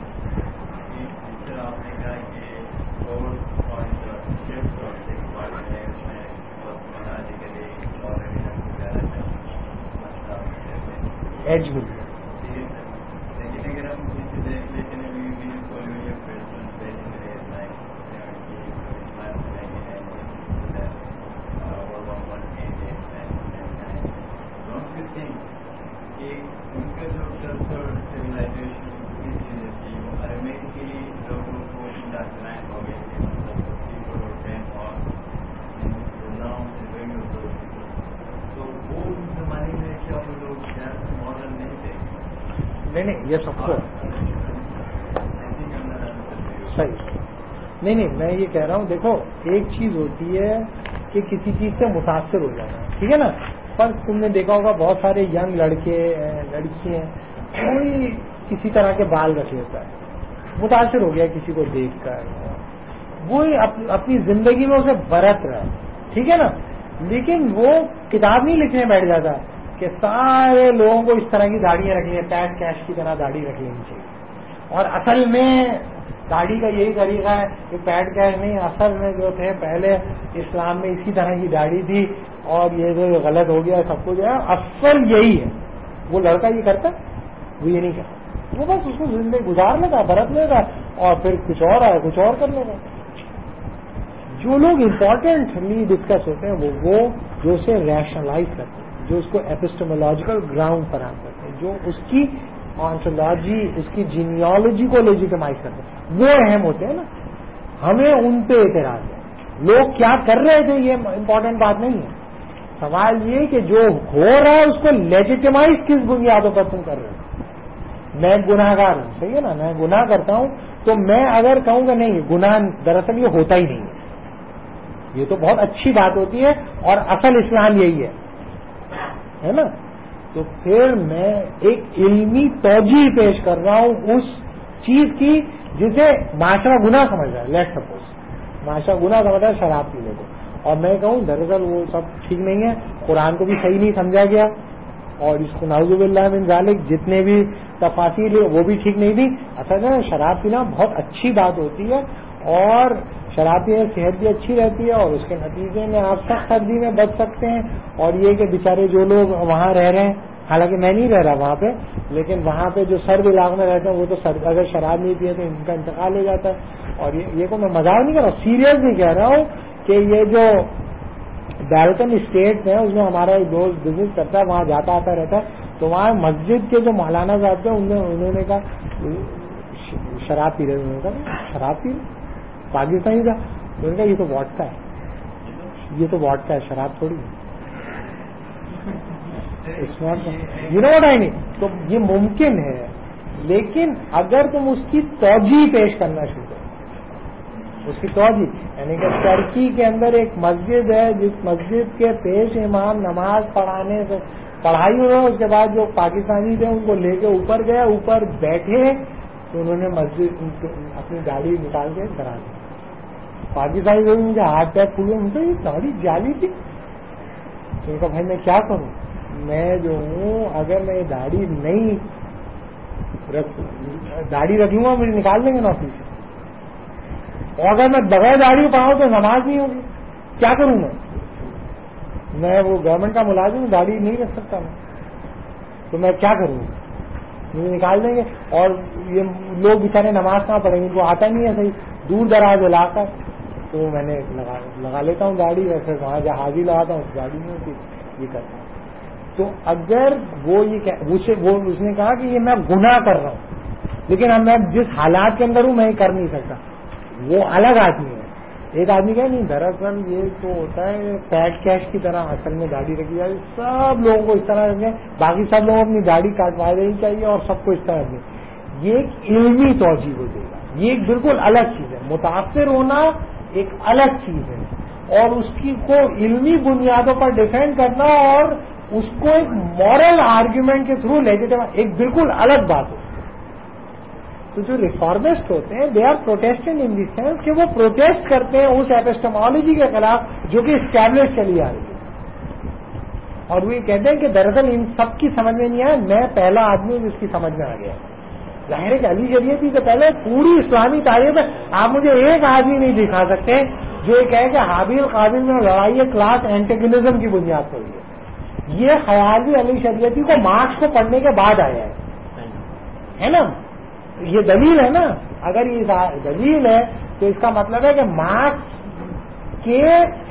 ایج مل گیا. نہیں یہ سب کو صحیح نہیں میں یہ کہہ رہا ہوں, دیکھو ایک چیز ہوتی ہے کہ کسی چیز سے متاثر ہو جانا, ٹھیک ہے نا. پر تم نے دیکھا ہوگا بہت سارے ینگ لڑکے لڑکیاں کوئی کسی طرح کے بال رکھ لیتا ہے, متاثر ہو گیا کسی کو دیکھ کر, وہی اپنی زندگی میں اسے برت رہا ہے, ٹھیک ہے نا. لیکن وہ کتاب نہیں لکھنے بیٹھ جاتا کہ سارے لوگوں کو اس طرح کی داڑیاں رکھنی ہے, پیٹ کیش کی طرح داڑھی رکھ لینی چاہیے. اور اصل میں داڑھی کا یہی طریقہ ہے کہ پیٹ کیش نہیں, اصل میں جو تھے پہلے اسلام میں اسی طرح کی داڑھی تھی, اور یہ جو غلط ہو گیا سب کچھ ہے, اصل یہی ہے. وہ لڑکا یہ کرتا, وہ یہ نہیں کرتا, وہ بس اس کو زندگی گزار لیتا, برت لیتا, اور پھر کچھ اور آئے کچھ اور کر لیتا. جو لوگ امپورٹنٹلی ڈسکس ہوتے ہیں وہ جو اسے ریشنلائز کرتے ہیں, جو اس کو ایپسٹمولوجیکل گراؤنڈ فراہم کرتے ہیں, جو اس کی آنٹولوجی اس کی جینیالوجی کو لیجیٹمائز کرتے ہیں, وہ اہم ہوتے ہیں نا. ہمیں ان پہ اعتراض ہے. لوگ کیا کر رہے تھے یہ امپورٹنٹ بات نہیں ہے. سوال یہ کہ جو ہو رہا ہے اس کو لیجیٹمائز کس بنیادوں پر تم کر رہے ہو. میں گناہ گار ہوں, صحیح ہے نا, میں گناہ کرتا ہوں, تو میں اگر کہوں کہ نہیں گناہ دراصل یہ ہوتا ہی نہیں ہے, یہ تو بہت اچھی بات ہوتی ہے اور اصل اسلام یہی ہے نا, تو پھر میں ایک علمی توجیہ پیش کر رہا ہوں اس چیز کی جسے معاشرہ گناہ سمجھ رہا ہے. لیٹ سپوز معاشرہ گناہ سمجھ رہا ہے شراب پینے کو, اور میں کہوں دراصل وہ سب ٹھیک نہیں ہے, قرآن کو بھی صحیح نہیں سمجھا گیا, اور اس کو نعوذ باللہ من ذالک جتنے بھی تفاصیل وہ بھی ٹھیک نہیں تھی. اصل میں شراب پینا بہت اچھی بات ہوتی ہے, اور شراب پینے صحت بھی اچھی رہتی ہے, اور اس کے نتیجے میں آپ سخت سردی میں بچ سکتے ہیں. اور یہ کہ بیچارے جو لوگ وہاں رہ رہے ہیں, حالانکہ میں نہیں رہ رہا وہاں پہ, لیکن وہاں پہ جو سرد علاقے میں رہتے ہیں وہ تو اگر شراب نہیں پیے تو ان کا انتقال ہو جاتا ہے. اور یہ کو میں مذاق نہیں کر رہا ہوں, سیریس نہیں کہہ رہا ہوں کہ یہ جو بیلکن اسٹیٹ ہے اس میں ہمارا ایک دوست بزنس کرتا ہے, وہاں جاتا آتا رہتا ہے, تو وہاں مسجد کے جو مولانا صاحب تھے انہوں نے کہا شراب پی رہے, انہوں نے کہا شراب پی رہے پاکستانی تھا, انہوں نے کہا یہ تو واٹکا ہے, یہ تو واٹکا ہے, شراب تھوڑی ہے. You know what I mean. تو یہ ممکن ہے لیکن اگر تم اس کی توجیہ پیش کرنا شروع کرو، اس کی توجیہ یعنی کہ ترکی کے اندر ایک مسجد ہے، جس مسجد کے پیش امام نماز پڑھائی ہوئے، اس کے بعد جو پاکستانی تھے ان کو لے کے اوپر گئے، اوپر بیٹھے تو انہوں نے مسجد اپنی گاڑی نکال کے کرا دی. پاکستانی لوگ مجھے ہاتھ پیر پھولے، ان کو یہ گاڑی جالی تھی. تو ان کا بھائی میں کیا کروں، میں جو ہوں اگر میں یہ داڑھی رکھ لوں گا مجھے نکال دیں گے نوکری سے، اور اگر میں بغیر داڑھی پڑھاؤں تو نماز نہیں ہوگی. کیا کروں میں وہ گورنمنٹ کا ملازم ہوں، داڑھی نہیں رکھ سکتا میں، تو میں کیا کروں، مجھے نکال دیں گے. اور یہ لوگ بیچارے نماز کہاں پڑھیں گے، ان کو آتا نہیں ہے صحیح، دور دراز علاقہ. تو میں نے لگا لیتا ہوں داڑھی، ویسے وہاں جہاں حاضری لگاتا ہوں اس گاڑی میں یہ کرتا ہوں. تو اگر اس نے کہا کہ یہ میں گناہ کر رہا ہوں، لیکن اب میں جس حالات کے اندر ہوں میں یہ کر نہیں سکتا. وہ الگ آدمی ہے. ایک آدمی کہ نہیں، دراصل یہ تو ہوتا ہے پیڈ کیش کی طرح اصل میں داڑھی رکھی جائے، سب لوگوں کو اس طرح رکھیں، باقی سب لوگوں اپنی داڑھی کاٹوا دینی چاہیے اور سب کو اس طرح رکھیں. یہ ایک علمی توجیہ ہو دے گا، یہ ایک بالکل الگ چیز ہے. متاثر ہونا ایک الگ چیز ہے، اور اس کی کو علمی بنیادوں پر ڈیفینڈ کرنا اور اس کو ایک مورل آرگیومنٹ کے تھرو لے کے جانا ایک بالکل الگ بات ہے. تو جو ریفارمسٹ ہوتے ہیں they are protestant in the sense کہ وہ پروٹیسٹ کرتے ہیں اس ایپسٹمالوجی کے خلاف جو کہ اسٹیبلش چلی آ رہی ہے. اور وہ یہ کہتے ہیں کہ دراصل ان سب کی سمجھ میں نہیں آیا، میں پہلا آدمی ہوں جس کی سمجھ میں آ گیا. ظاہر ہے کہ علی شریعتی سے پہلے پوری اسلامی تاریخ میں آپ مجھے ایک آدمی نہیں دکھا سکتے جو یہ کہے کہ حابیل قابل میں لڑائی کلاس اینٹیگنزم کی بنیاد پر ہوئی ہے. یہ خیال بھی علی شریعتی کو مارکس کو پڑھنے کے بعد آیا ہے نا. یہ دلیل ہے نا. اگر یہ دلیل ہے تو اس کا مطلب ہے کہ مارکس کے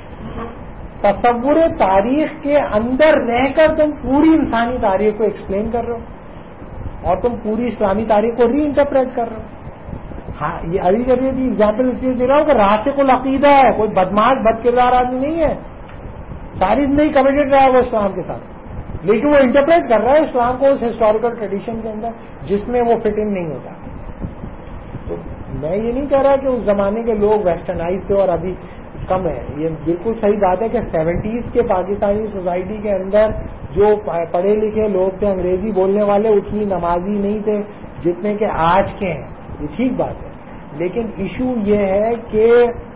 تصور تاریخ کے اندر رہ کر تم پوری انسانی تاریخ کو ایکسپلین کر رہے ہو اور تم پوری اسلامی تاریخ کو ری انٹرپریٹ کر رہے ہو. ہاں یہ علی شریعتی ایگزامپل اس لیے دے رہا ہوں کہ راسخ العقیدہ ہے، کوئی بدماش بد کردار آدمی نہیں ہے، ساری زندگی کمیٹڈ رہا ہے وہ اسلام کے ساتھ، لیکن وہ انٹرپریٹ کر رہا ہے اسلام کو اس ہسٹوریکل ٹریڈیشن کے اندر جس میں وہ فٹ ان نہیں ہوتا. تو میں یہ نہیں کہہ رہا کہ اس زمانے کے لوگ ویسٹرنائز تھے اور ابھی کم ہے. یہ بالکل صحیح بات ہے کہ 70s کے پاکستانی سوسائٹی کے اندر جو پڑھے لکھے لوگ تھے انگریزی بولنے والے اتنی نمازی نہیں تھے جتنے کہ آج کے ہیں. یہ ٹھیک بات ہے، لیکن ایشو یہ ہے کہ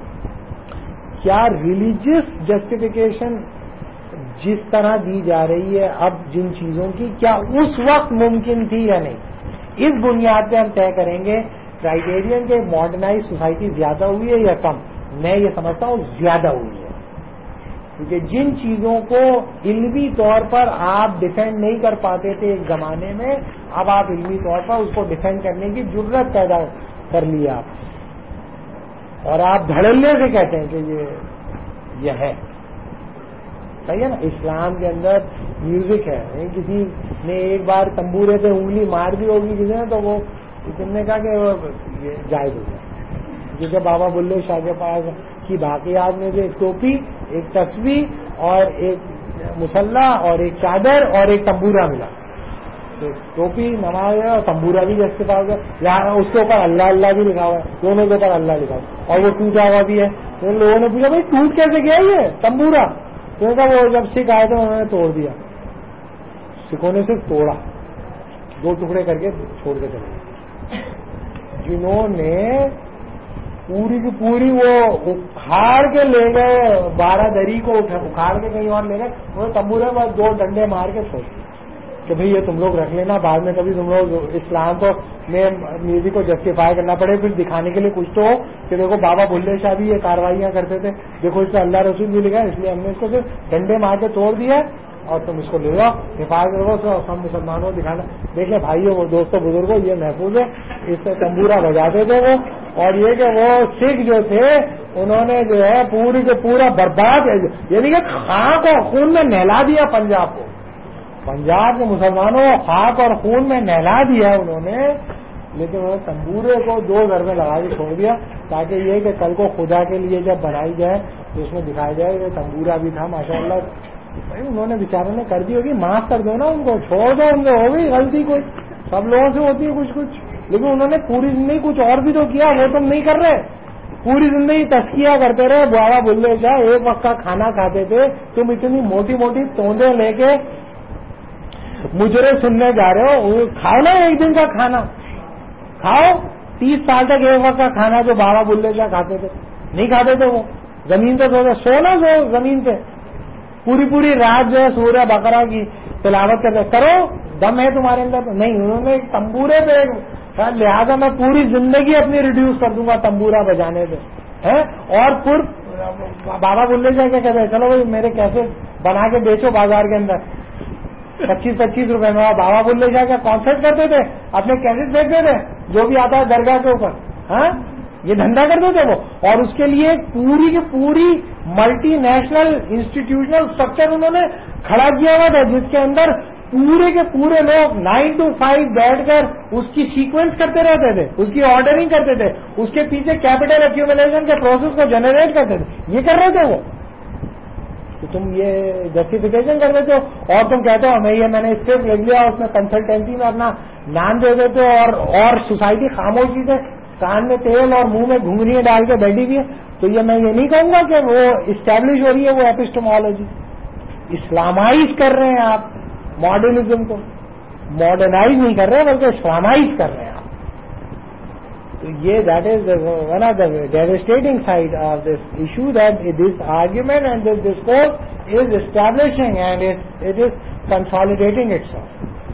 کیا ریلیجیس جسٹیفیکیشن جس طرح دی جا رہی ہے اب جن چیزوں کی، کیا اس وقت ممکن تھی یا نہیں. اس بنیاد پہ ہم طے کریں گے کرائیٹیرین کے ماڈرنائز سوسائٹی زیادہ ہوئی ہے یا کم. میں یہ سمجھتا ہوں زیادہ ہوئی ہے، کیونکہ جن چیزوں کو علمی طور پر آپ ڈیفینڈ نہیں کر پاتے تھے ایک زمانے میں، اب آپ علمی طور پر اس کو ڈیفینڈ کرنے کی ضرورت پیدا کر لی آپ، اور آپ دھڑلے سے کہتے ہیں کہ یہ ہے. صحیح ہے نا. اسلام کے اندر میوزک ہے، کسی نے ایک بار تمبورے پہ انگلی مار دی ہوگی کسی نے تو وہ تم نے کہا کہ یہ جائز ہو گیا. جیسے بابا بلے شاہ کے پاس کی باقیات میں سے ایک ٹوپی، ایک تسبیح اور ایک مسلح اور ایک چادر اور ایک تمبورا ملا. تو ٹوپی نماز اور تمبورا بھی جسٹیفائی ہو گیا. یہاں اس کے اوپر اللہ اللہ بھی لکھا ہوا ہے، دونوں کے اوپر اللہ لکھا ہوا اور وہ ٹوٹا ہوا بھی ہے. تو لوگوں نے پوچھا بھائی ٹوٹ کیسے گیا یہ تمبورا؟ تو وہ جب سکھ آئے تو انہوں نے توڑ دیا. سکھوں نے صرف توڑا، 2 ٹکڑے کر کے چھوڑ کے چلے. جنہوں نے پوری کی پوری وہ اکھاڑ کے لے گئے، 12 دری کو اکھاڑ کے کہیں اور لے گئے، وہ تمبورے میں 2 ڈنڈے مار کے چھوڑ دیے کہ بھئی یہ تم لوگ رکھ لینا، بعد میں کبھی تم لوگ اسلام کو میں میوزک کو جسٹیفائی کرنا پڑے، پھر دکھانے کے لیے کچھ تو ہو کہ دیکھو بابا بلے شاہ بھی یہ کاروائیاں کرتے تھے، دیکھو اس سے اللہ رسول بھی لکھا ہے، اس لیے ہم نے اس کو صرف ڈنڈے مار کے توڑ دیا اور تم اس کو لے جاؤ حفاظت کرو ہم مسلمانوں کو دکھانا. دیکھیں بھائیو وہ دوستوں بزرگوں یہ محفوظ ہے، اس سے تمبورا بجاتے تھے وہ. اور یہ کہ وہ سکھ جو تھے انہوں نے جو ہے پوری کے پورا برباد یعنی کہ خاک اور خون میں نہلا دیا پنجاب کو. پنجاب کے مسلمانوں کو خاک اور خون میں نہلا دیا انہوں نے، لیکن انہوں نے تمبورے کو 2 ضربیں لگا کے چھوڑ دیا تاکہ یہ کہ کل کو خدا کے لیے جب بنائی جائے تو اس میں دکھایا جائے کہ تمبورا بھی تھا. ماشاءاللہ بھائی انہوں نے بیچاروں نے کر دی ہوگی، معاف کر دو نا ان کو، چھوڑ دو ان کو، ہو گئی غلطی کوئی. سب لوگوں سے ہوتی ہے کچھ کچھ، لیکن انہوں نے پوری زندگی کچھ اور بھی تو کیا، وہ تم نہیں کر رہے. پوری زندگی تذکیہ کرتے رہے، بابا بلے شاہ ایک وقت کا کھانا کھاتے تھے، تم اتنی موٹی موٹی توندیں لے کے مجرے سننے جا رہے ہو. کھاؤ نا ایک دن کا کھانا، کھاؤ. 30 سال تک ایک وقت کا کھانا جو بابا بلے شاہ کھاتے تھے نہیں کھاتے تھے. وہ زمین پہ سونا سو زمین پہ پوری رات جو ہے سورہ بقرہ کی تلاوت کرو، دم ہے تمہارے اندر. نہیں، انہوں نے ایک تمبورے پہ، لہذا میں پوری زندگی اپنی ریڈیوس کر دوں گا تمبورا بجانے پہ ہے. اور پھر بابا بلے شاہ کیا کہتے ہیں، چلو بھائی میرے کیسے بنا کے بیچو بازار کے اندر 25 روپے میں. بابا بلے شاہ کا کانسرٹ کرتے تھے، اپنے کیسٹ دیکھتے تھے جو بھی آتا ہے درگاہ کے اوپر. ہاں، یہ دھندا کرتے تھے وہ. اور اس کے لیے پوری کی پوری ملٹی نیشنل انسٹیٹیوشنل اسٹرکچر انہوں نے کھڑا کیا ہوا تھا، جس کے اندر پورے کے پورے لوگ 9 to 5 بیٹھ کر اس کی سیکوینس کرتے رہتے تھے، اس کی آرڈرنگ کرتے تھے، اس کے پیچھے کیپٹل ایکیومولیشن کے پروسیس کو جنریٹ کرتے تھے. یہ کر رہے تھے وہ. تو تم یہ جسٹیفیکیشن کر دیتے ہو اور تم کہتے ہو میں نے اسکرپٹ لکھ لیا، اس میں کنسلٹینسی میں اپنا نام دے دیتے ہو اور سوسائٹی خاموشی سے کان میں تیل اور منہ میں گھنگریاں ڈال کے بیٹھی ہوئی ہے. تو یہ میں یہ نہیں کہوں گا کہ وہ اسٹیبلش ہو رہی ہے وہ ایپسٹمالوجی. اسلامائز کر رہے ہیں آپ ماڈرنزم کو، ماڈرنائز نہیں کر رہے بلکہ اسلامائز کر رہے ہیں آپ. تو یہ that is one of the devastating side of this issue, that this argument and this discourse is establishing and it is consolidating itself.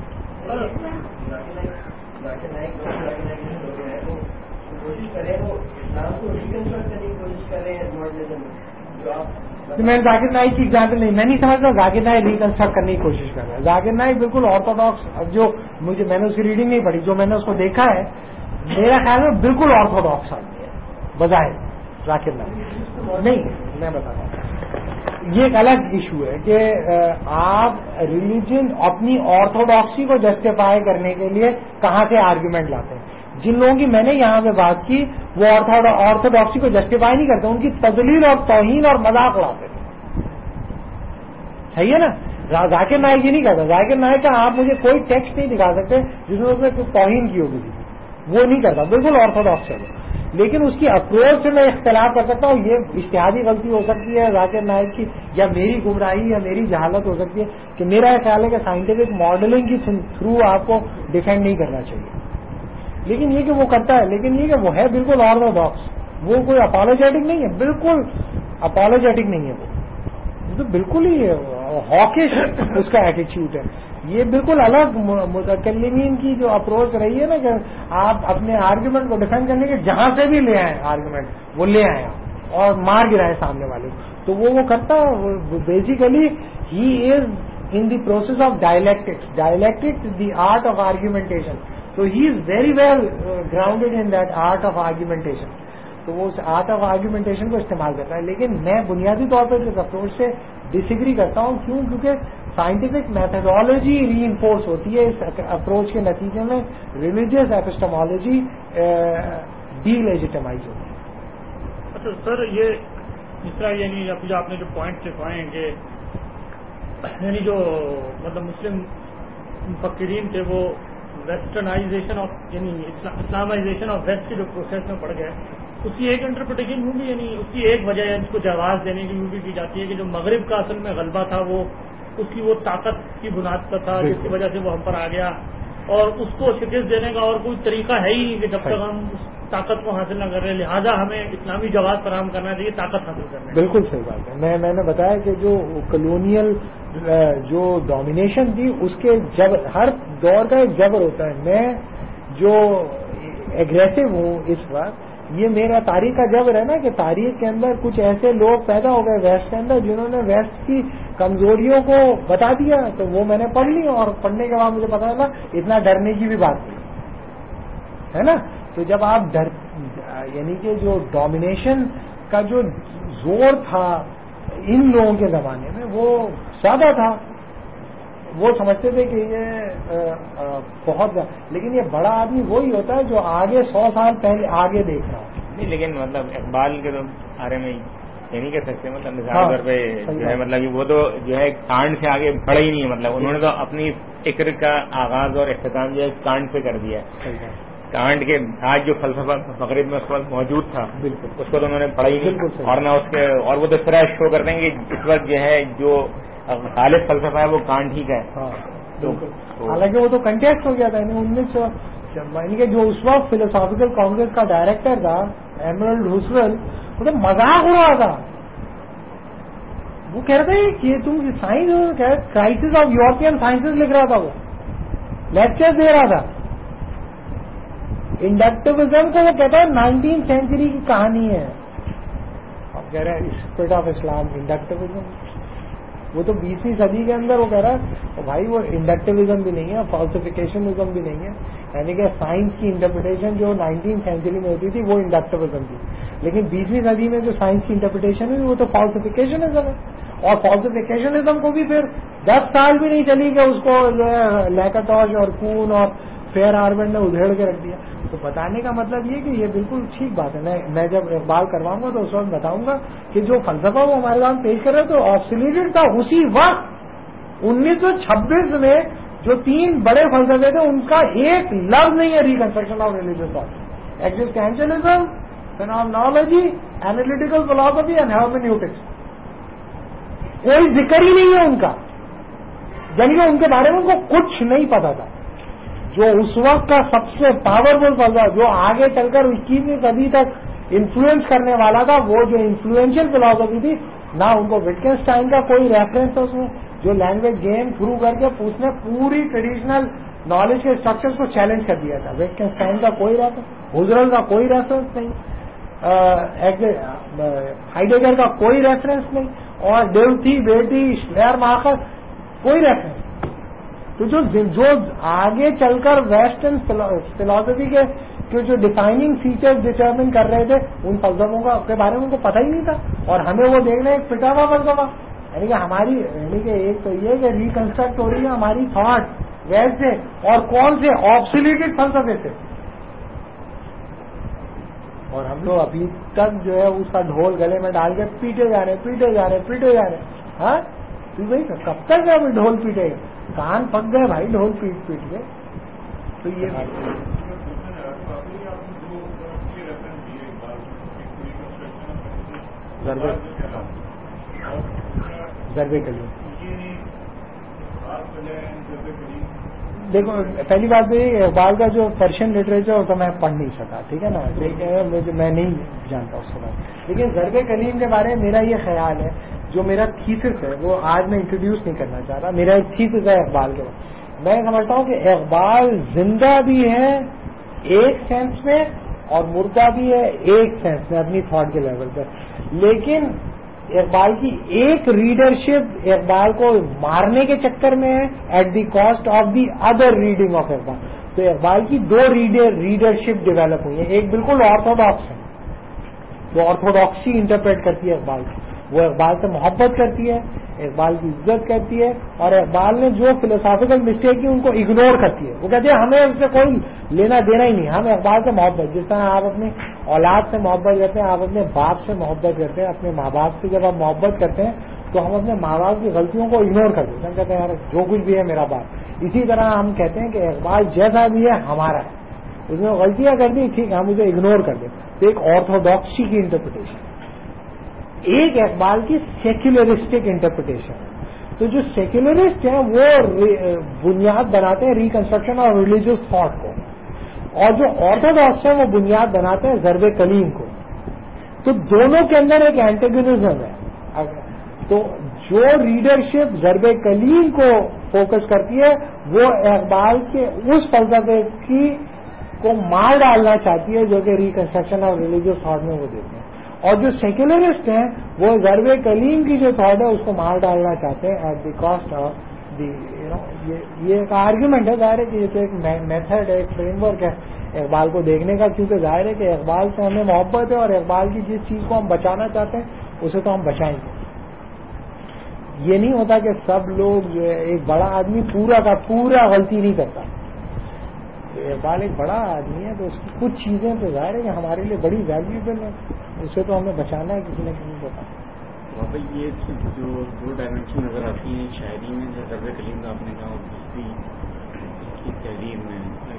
میں ذاکر نائک کی ایگزامپل نہیں، میں نہیں سمجھتا ذاکر نائک ریکنسٹرکٹ کرنے کی کوشش کر رہا ہے. ذاکر نائک بالکل آرتھوڈاکس، جو میں نے اس کی ریڈنگ نہیں پڑھی، جو میں نے اس کو دیکھا ہے میرا خیال میں بالکل آرتھوڈاکس آدمی ہے بظاہر ذاکر نائک. نہیں، میں بتاتا ہوں یہ ایک الگ ایشو ہے کہ آپ ریلیجن اپنی آرتھوڈاکسی کو جسٹیفائی کرنے کے لیے کہاں سے آرگیومنٹ لاتے ہیں. جن لوگوں کی میں نے یہاں پہ بات کی وہ آرتھوڈاکسی کو جسٹیفائی نہیں کرتے، ان کی تذلیل اور توہین اور مذاق اڑاتے. صحیح ہے نا. ذاکر نائک یہ نہیں کہتا. ذاکر نائک کا آپ مجھے کوئی ٹیکسٹ نہیں دکھا سکتے جس میں اس نے کوئی توہین کی ہوگی، وہ نہیں کرتا، بالکل آرتھوڈاکس ہے. لیکن اس کی اپروچ سے میں اختلاف کر سکتا ہوں. یہ اجتہادی غلطی ہو سکتی ہے ذاکر نائک کی، یا میری گمراہی یا میری جہالت ہو سکتی ہے کہ میرا خیال ہے کہ سائنٹیفک ماڈلنگ کی تھرو آپ کو ڈیفینڈ نہیں کرنا چاہیے. لیکن یہ کہ وہ کرتا ہے، لیکن یہ کہ وہ ہے بالکل آرتھوڈاکس، وہ کوئی اپالوجیٹک نہیں ہے، بالکل اپالوجیٹک نہیں ہے. وہ تو بالکل ہی ہاکش اس کا ایٹیچیوڈ ہے. یہ بالکل الگ متکلمین کی جو اپروچ رہی ہے نا کہ آپ اپنے آرگیومنٹ کو ڈیفینڈ کرنے کے جہاں سے بھی لے آئیں آرگیومنٹ وہ لے آئیں آپ اور مار گرائے سامنے والے کو. تو وہ کرتا ہے basically he is in the process of dialectics the art of argumentation. So he is very well grounded in that art of argumentation. تو وہ اس آرٹ آف آرگیومنٹیشن کو استعمال کرتا ہے. لیکن میں بنیادی طور پر اس اپروچ سے ڈس ایگری کرتا ہوں. کیوں؟ کیونکہ سائنٹیفک میتھڈالوجی ری انفورس ہوتی ہے اس اپروچ کے نتیجے میں ریلیجیس ایپسٹمالوجی ڈی لیجیٹمائز ہوتی ہے. اچھا سر، یہ جس طرح یعنی آپ نے جو پوائنٹ لکھوائے ہیں کہ یعنی جو مطلب مسلم مفکرین تھے وہ ویسٹرنائزیشن آف یعنی اسلامائزیشن آف ویسٹ کے جو پروسیس میں پڑ گئے، اس کی ایک انٹرپریٹیشن یوں بھی یعنی اس کی ایک وجہ ہے اس کو جواز دینے کی یوں بھی کی جاتی ہے کہ جو مغرب کا اصل میں غلبہ تھا وہ اس کی وہ طاقت کی بنیاد پر تھا جس کی وجہ سے وہ ہم پر آ گیا، اور اس کو شکست دینے کا اور کوئی طریقہ ہے ہی نہیں کہ جب تک ہم اس طاقت کو حاصل نہ کر رہے، لہٰذا ہمیں اسلامی جواز فراہم کرنا چاہیے طاقت حاصل کرنے. بالکل صحیح بات ہے. میں نے بتایا کہ جو کلونیل جو ڈومینیشن تھی اس کے جبر، ہر دور کا ایک جبر ہوتا ہے. میں جو ایگریسو ہوں اس وقت، یہ میرا تاریخ کا جبر ہے نا کہ تاریخ کے اندر کچھ ایسے لوگ پیدا ہو گئے ویسٹ کے اندر جنہوں نے ویسٹ کی کمزوریوں کو بتا دیا، تو وہ میں نے پڑھ لی اور پڑھنے کے بعد مجھے پتا چلا اتنا ڈرنے کی بھی بات نہیں ہے نا. تو جب آپ یعنی کہ جو ڈومینیشن کا جو زور تھا ان لوگوں کے زمانے میں وہ زیادہ تھا، وہ سمجھتے تھے کہ یہ بہت، لیکن یہ بڑا آدمی وہی ہوتا ہے جو آگے 100 سال پہلے آگے دیکھ رہا ہو. نہیں لیکن مطلب اقبال کے تو بارے میں یہ نہیں کہہ سکتے مطلب مثال طور پہ جو ہے مطلب وہ تو جو ہے کانڈ سے آگے بڑھا ہی نہیں ہے، مطلب انہوں نے تو اپنی فکر کا آغاز اور اختتام جو ہے کانڈ سے کر دیا ہے. کانٹ کے آج جو فلسفہ مغرب میں اس وقت موجود تھا بالکل اس کو تو انہوں نے پڑھا ہی نہیں، اور نہ اس کے، اور وہ تو اس طرح شو کر دیں گے اس وقت جو ہے جو غالب فلسفہ ہے وہ کانٹ ہی کا ہے. حالانکہ وہ تو کنٹیکٹ ہو گیا تھا 1900 یعنی کہ جو اس وقت فلوسافیکل کانگریس کا ڈائریکٹر تھا ایمرلڈ روزویلٹ، وہ تو مذاق ہو رہا تھا. وہ کہہ رہے تھے کہ تم science crisis of European sciences لکھ رہا تھا، وہ لیکچر دے رہا تھا. انڈکٹیوزم کو وہ کہتا ہے 19 سینچری کی کہانی ہے. اب کہہ رہے ہیں اسپرٹ آف اسلام انڈکٹیوزم، وہ تو 20ویں صدی کے اندر وہ کہہ رہا ہے بھائی وہ انڈکٹیوزم بھی نہیں ہے، فالسیفیکیشنزم بھی نہیں ہے. یعنی کہ سائنس کی انٹرپریٹیشن جو 19 سینچری میں ہوتی تھی وہ انڈکٹیوزم تھی، لیکن 20ویں صدی میں جو سائنس کی انٹرپریٹیشن ہوئی وہ تو فالسیفیکیشنزم ہے. اور فالسیفیکیشنزم کو بھی پھر 10 سال بھی نہیں چلی کہ اس کو جو ہے لیکٹوش اور کون اور فیئر ہاربن نے ادھیڑ کے رکھ دیا. تو بتانے کا مطلب یہ کہ یہ بالکل ٹھیک بات ہے. میں جب اقبال کرواؤں گا تو اس وقت بتاؤں گا کہ جو فلسفہ وہ ہمارے سامنے پیش کر رہے تو آبسلیٹڈ تھا اسی وقت. 1926 میں جو 3 بڑے فلسفے تھے ان کا ایک لفظ نہیں ہے reconstruction of religious thought. Existentialism, phenomenology, analytical philosophy and hermeneutics, کوئی ذکر ہی نہیں ہے ان کا. یعنی کہ ان کے بارے میں ان کو کچھ نہیں پتا تھا. جو اس وقت کا سب سے پاورفل فلسفہ جو آگے چل کر 21ویں صدی تک انفلوئنس کرنے والا تھا، وہ جو انفلوئنشل فلاسفی تھی، نہ ان کو وٹگنسٹائن کا کوئی ریفرنس تھا اس میں، جو لینگویج گیم شروع کر کے اس نے پوری ٹریڈیشنل نالج کے اسٹرکچرز کو چیلنج کر دیا تھا. وٹگنسٹائن کا کوئی ریفرنس، ہزرل کا کوئی ریفرنس نہیں، ہائیڈگر کا کوئی ریفرنس نہیں، اور ڈیوتھی بیٹی شلیر ماخر کوئی ریفرنس. تو جو آگے چل کر ویسٹرن فلاسفی کے جو ڈیفائننگ فیچر ڈٹرمن کر رہے تھے ان فلسفوں کے بارے میں ان کو پتہ ہی نہیں تھا، اور ہمیں وہ دیکھنا ایک پٹا ہوا فلسفہ. یعنی کہ ہماری یعنی کہ ایک تو یہ کہ ریکنسٹرکٹ ہو رہی ہے ہماری تھاٹ ویسے اور کون سے آبسلیٹڈ فلسفے سے، اور ہم لوگ ابھی تک جو ہے اس کا ڈھول گلے میں ڈال کے پیٹے جا رہے. ہاں تو بھائی کب تک ہے ڈھول پیٹے گا؟ کان پک گئے بھائی ڈھول پیٹ کے. تو یہ ضربے کلیم. دیکھو پہلی بات تو یہ اقبال کا جو پرشین لٹریچر تو میں پڑھ نہیں سکا، ٹھیک ہے نا، میں نہیں جانتا اس کے بارے میں. لیکن ضرب کلیم کے بارے میں میرا یہ خیال ہے، جو میرا تھیسس ہے وہ آج میں انٹروڈیوس نہیں کرنا چاہ رہا. میرا ایک تھیسس ہے اقبال کے بارے میں. میں سمجھتا ہوں کہ اقبال زندہ بھی ہے ایک سینس میں اور مردہ بھی ہے ایک سینس میں اپنی تھاٹ کے لیول پہ. لیکن اقبال کی ایک ریڈرشپ اقبال کو مارنے کے چکر میں ہے at the cost of the other reading of Iqbal. تو اقبال کی 2 ریڈرشپ ڈیولپ ہوئی ہیں. ایک بالکل آرتھوڈاکس ہے، وہ آرتھوڈاکسی انٹرپریٹ کرتی ہے اقبال کی، وہ اقبال سے محبت کرتی ہے، اقبال کی عزت کرتی ہے، اور اقبال نے جو فلسافیکل مسٹیک کی ان کو اگنور کرتی ہے. وہ کہتے ہیں ہمیں اس سے کوئی لینا دینا ہی نہیں، ہم اقبال سے محبت، جس طرح آپ اپنی اولاد سے محبت کرتے ہیں، آپ اپنے باپ سے محبت کرتے ہیں، اپنے ماں باپ سے جب آپ محبت کرتے ہیں تو ہم اپنے ماں باپ کی غلطیوں کو اگنور کر دیتے ہیں. ہم کہتے ہیں یار جو کچھ بھی ہے میرا باپ. اسی طرح ہم کہتے ہیں کہ اقبال جیسا بھی ہے ہمارا ہے، اس نے غلطیاں کر دی ٹھیک ہے ہم اسے اگنور کر دیں. تو ایک آرتھوڈاکسی کی انٹرپریٹیشن، ایک اقبال کی سیکولرسٹک انٹرپریٹیشن. تو جو سیکولرسٹ ہیں وہ بنیاد بناتے ہیں ریکنسٹرکشن اور ریلیجیس تھاٹ کو، اور جو آرتھوڈاکس ہیں وہ بنیاد بناتے ہیں ضرب کلیم کو. تو دونوں کے اندر ایک اینٹیگونزم ہے. تو جو ریڈرشپ ضرب کلیم کو فوکس کرتی ہے وہ اقبال کے اس فلسفے کی کو مار ڈالنا چاہتی ہے جو کہ ریکنسٹرکشن اور ریلیجیس تھاٹ میں وہ دیتے ہیں. اور جو سیکولرسٹ ہیں وہ ضرب کلیم کی جو تھاٹ ہے اس کو مار ڈالنا چاہتے ہیں at the cost of the یہ ایک آرگیومنٹ ہے. ظاہر ہے کہ یہ تو ایک میتھڈ ہے، ایک فریم ورک ہے اقبال کو دیکھنے کا، کیونکہ ظاہر ہے کہ اقبال سے ہمیں محبت ہے اور اقبال کی جس چیز کو ہم بچانا چاہتے ہیں اسے تو ہم بچائیں گے. یہ نہیں ہوتا کہ سب لوگ جو ہے ایک بڑا آدمی پورا کا پورا غلطی نہیں کرتا. اقبال ایک بڑا آدمی ہے تو اس کی کچھ چیزیں تو ظاہر ہے کہ ہمارے لیے بڑی ویلیوبل ہیں، اسے تو ہمیں بچانا ہے کسی نہ کسی کو. بابا یہ جو دو ڈائمینشن نظر آتی ہیں شاعری میں، جو درب کلیم کا آپ نے کہا، اور دوسری کی تحریر میں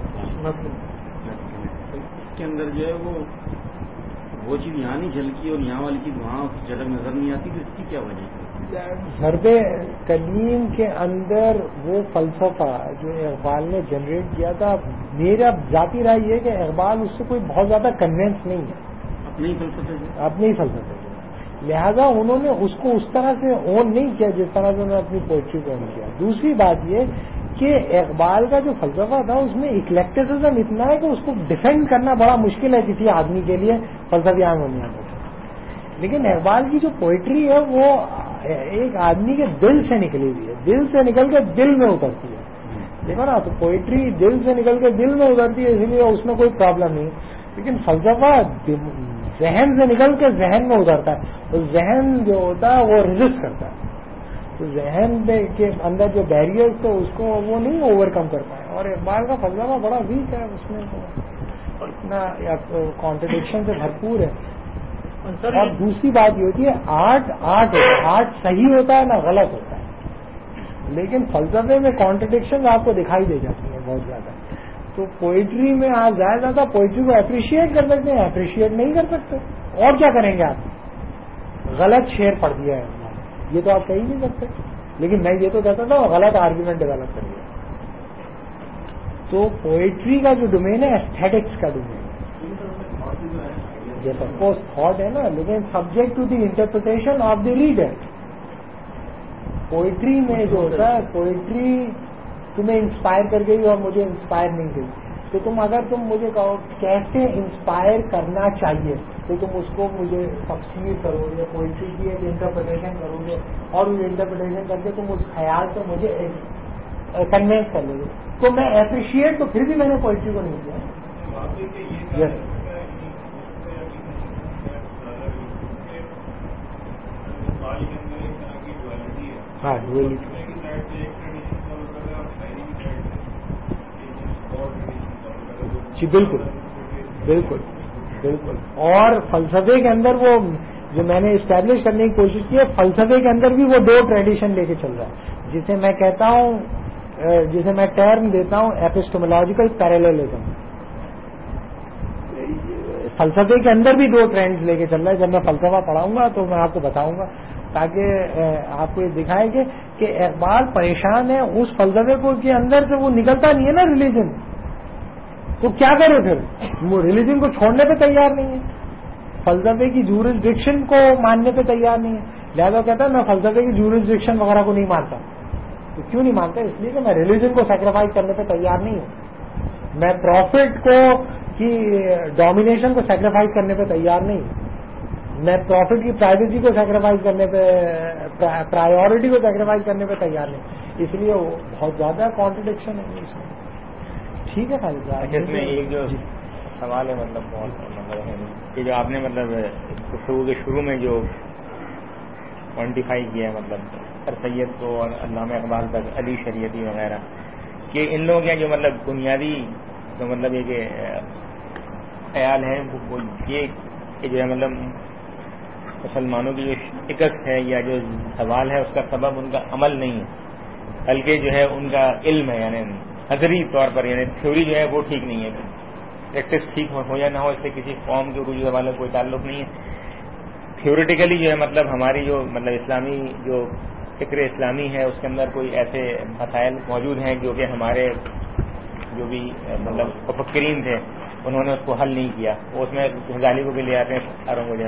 اس کے اندر جو ہے وہ چیز یہاں نہیں جھلکی اور یہاں والی چیز وہاں جھلک نظر نہیں آتی، تو اس کی کیا وجہ ہے؟ ضرب کلیم کے اندر وہ فلسفہ جو اقبال نے جنریٹ کیا تھا، میرا ذاتی رائے یہ کہ اقبال اس سے کوئی بہت زیادہ کنوینس نہیں ہے اپنے ہی فلسفے سے، لہذا انہوں نے اس کو اس طرح سے اون نہیں کیا جس طرح سے انہوں نے اپنی پوئٹری کو اون کیا. دوسری بات یہ کہ اقبال کا جو فلسفہ تھا اس میں اکلیکٹسزم اتنا ہے کہ اس کو ڈیفینڈ کرنا بڑا مشکل ہے کسی آدمی کے لیے فلسفیان ہونے میں. لیکن اقبال کی جو پوئٹری ہے وہ ایک آدمی کے دل سے نکلی ہوئی ہے، دل سے نکل کے دل میں اترتی ہے. دیکھو نا، تو پوئٹری دل سے نکل کے دل میں اترتی ہے، اسی لیے اس میں کوئی پرابلم نہیں. لیکن فلسفہ ذہن سے نکل کے ذہن میں اترتا ہے، تو ذہن جو ہوتا ہے وہ ریزسٹ کرتا ہے. تو ذہن کے اندر جو بیریئرز تو اس کو وہ نہیں اوور کم کر پائے. اور اقبال کا فلسفہ بڑا ویک ہے، اس میں تو اتنا کانٹرڈکشن سے بھرپور ہے. اور دوسری بات یہ ہوتی ہے آرٹ صحیح ہوتا ہے نہ غلط ہوتا ہے، لیکن فلسفے میں کانٹرڈکشن آپ کو دکھائی دے جاتی ہیں بہت زیادہ. تو پوئٹری میں آپ زیادہ زیادہ پوئٹری کو اپریشیٹ کر سکتے ہیں، اپریشیٹ نہیں کر سکتے. اور کیا کریں گے آپ؟ غلط شعر پڑھ دیا ہے یہ تو آپ کہہ ہی نہیں سکتے. لیکن میں یہ تو کہتا تھا غلط آرگیومنٹ ڈیولپ کر لیا. تو پوئٹری کا جو ڈومین ہے ایستھیٹکس کا ڈومین ہے. یہ سب کو تھاٹ ہے نا، لیکن subject to the interpretation of the reader. Poetry میں جو ہوتا ہے، پوئٹری تمہیں انسپائر کر گئی اور مجھے انسپائر نہیں گئی، تو اگر تم مجھے کہو کیسے انسپائر کرنا چاہیے تو تم اس کو مجھے تفسیر کرو گے، پوئٹری کی ایک انٹرپریٹیشن کرو گے، اور وہ انٹرپریٹیشن کر کے تم اس خیال سے مجھے کنوینس کر لو گے. تو میں اپریشیٹ تو پھر بھی میں نے پوئٹری کو نہیں کیا. یس ہاں ڈوئلٹی. جی بالکل بالکل بالکل. اور فلسفے کے اندر وہ جو میں نے اسٹیبلش کرنے کی کوشش کی ہے، فلسفے کے اندر بھی وہ دو ٹریڈیشن لے کے چل رہا ہے، جسے میں کہتا ہوں، جسے میں ٹرم دیتا ہوں ایپسٹومولوجیکل پیراللزم. فلسفے کے اندر بھی دو ٹرینڈز لے کے چل رہا ہے. جب میں فلسفہ پڑھاؤں گا تو میں آپ کو بتاؤں گا، تاکہ آپ کو یہ دکھائے کہ اقبال پریشان ہے اس فلسفے کو کے اندر سے وہ نکلتا نہیں ہے نا ریلیجن. تو کیا کرے پھر؟ وہ ریلیجن کو چھوڑنے پہ تیار نہیں ہے، فلسفے کی جورسڈکشن کو ماننے پہ تیار نہیں ہے. لہٰذا کہتا ہے میں فلسفے کی جورسڈکشن وغیرہ کو نہیں مانتا. تو کیوں نہیں مانتا؟ اس لیے کہ میں ریلیجن کو سیکریفائز کرنے پہ تیار نہیں ہوں، میں پروفٹ کو کی ڈومینیشن کو سیکریفائز کرنے پہ تیار نہیں ہوں، میں پروفٹ کی پرائیویسی کو سیکریفائز کرنے پہ، پرائیورٹی کو سیکریفائز کرنے پہ تیار نہیں. اس لیے وہ بہت زیادہ کانٹرڈکشن ہے اس میں. ٹھیک ہے خالد صاحب. اس میں ایک جو سوال ہے مطلب کہ جو آپ نے مطلب گفتگو کے شروع میں جو کوانٹیفائی کیا ہے مطلب سر سید کو اور علامہ اقبال تک، علی شریعتی وغیرہ، کہ ان لوگوں کے جو مطلب بنیادی جو مطلب یہ خیال ہے وہ یہ کہ جو ہے مطلب مسلمانوں کی جو شکست ہے یا جو سوال ہے اس کا سبب ان کا عمل نہیں ہے، بلکہ جو ہے ان کا علم ہے. یعنی نظری طور پر یعنی تھیوری جو ہے وہ ٹھیک نہیں ہے، پریکٹس ٹھیک ہو یا نہ ہو اس سے کسی قوم کے عروج والے کوئی تعلق نہیں ہے. تھیوریٹیکلی جو ہے مطلب ہماری جو مطلب اسلامی جو فکر اسلامی ہے اس کے اندر کوئی ایسے مسائل موجود ہیں جو کہ ہمارے جو بھی مطلب مفکرین تھے انہوں نے اس کو حل نہیں کیا. وہ اس میں غزالی کو بھی لے آتے ہیں ساروں کو جو ہے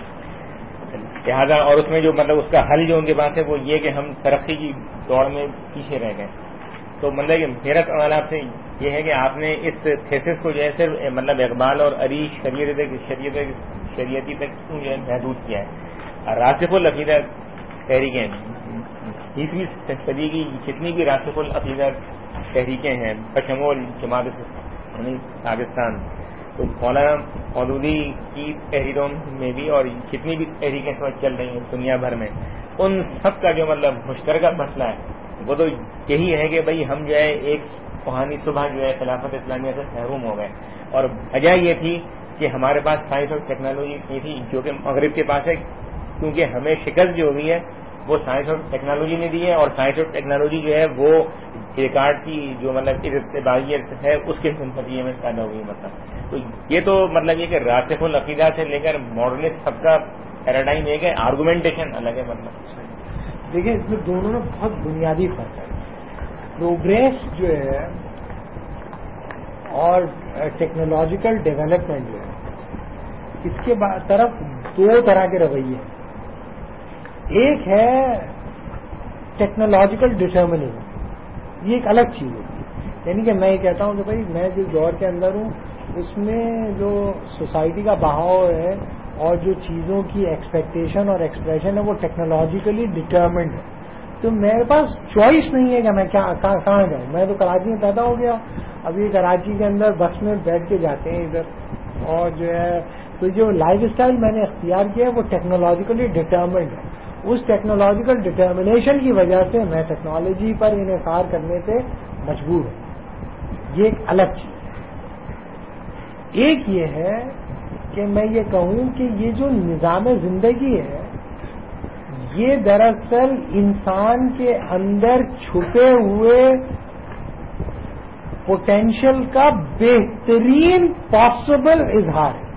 مطلب لہٰذا، اور اس میں جو مطلب اس کا حل جو ان کے پاس ہے وہ یہ کہ ہم ترقی کی دوڑ میں پیچھے رہ گئے. تو مطلب کہ میرا سوال آپ سے یہ ہے کہ آپ نے اس تھیسس کو جو ہے صرف مطلب اقبال اور علی شریعتی تک کیوں جو ہے محدود کیا ہے؟ راسخ العقیدہ تحریکیں 20ویں صدی کی جتنی بھی راسخ العقیدہ تحریکیں ہیں بشمول جماعت پاکستان، تو مولانا مودودی کی تحریروں میں بھی اور جتنی بھی تحریکیں چل رہی ہیں دنیا بھر میں، ان سب کا جو مطلب مشترکہ مسئلہ ہے وہ تو یہی ہے کہ بھائی ہم جو ہے ایک روحانی صبح جو ہے خلافت اسلامیہ سے محروم ہو گئے. اور وجہ یہ تھی کہ ہمارے پاس سائنس اور ٹیکنالوجی نہیں تھی جو کہ مغرب کے پاس ہے کیونکہ ہمیں شکست جو ہوئی ہے وہ سائنس اور ٹیکنالوجی نے دی ہے، اور سائنس اور ٹیکنالوجی جو ہے وہ ریکارڈ کی جو مطلب اتباعیت ہے اس کے نتیجے میں پیدا ہوئی. مطلب تو یہ تو مطلب یہ کہ راسخ العقیدہ سے لے کر ماڈرنسٹ سب کا پیراڈائم ایک ہے، آرگومنٹیشن الگ ہے. مطلب دیکھیں اس میں دونوں میں بہت بنیادی فرق ہے. پروگریس جو ہے اور ٹیکنالوجیکل ڈیولپمنٹ جو ہے اس کے طرف دو طرح کے رویے ہیں. ایک ہے ٹیکنالوجیکل ڈٹرمنزم، یہ ایک الگ چیز ہوتی ہے. یعنی کہ میں یہ کہتا ہوں کہ بھائی میں جس دور کے اندر ہوں اس میں جو سوسائٹی کا بہاؤ ہے اور جو چیزوں کی ایکسپیکٹیشن اور ایکسپریشن ہے وہ ٹیکنالوجیکلی ڈٹرمنڈ ہے. تو میرے پاس چوائس نہیں ہے کہ میں کہاں جاؤں. میں تو کراچی میں پیدا ہو گیا، ابھی کراچی کے اندر بس میں بیٹھ کے جاتے ہیں ادھر، اور جو ہے تو جو لائف اسٹائل میں نے اختیار کیا ہے وہ ٹیکنالوجیکلی ڈٹرمنڈ ہے. اس ٹیکنالوجیکل ڈٹرمنیشن کی وجہ سے میں ٹیکنالوجی پر انحصار کرنے پہ مجبور ہوں. یہ ایک الگ چیز ہے. ایک یہ ہے کہ میں یہ کہوں کہ یہ جو نظام زندگی ہے یہ دراصل انسان کے اندر چھپے ہوئے پوٹینشل کا بہترین پاسبل اظہار ہے.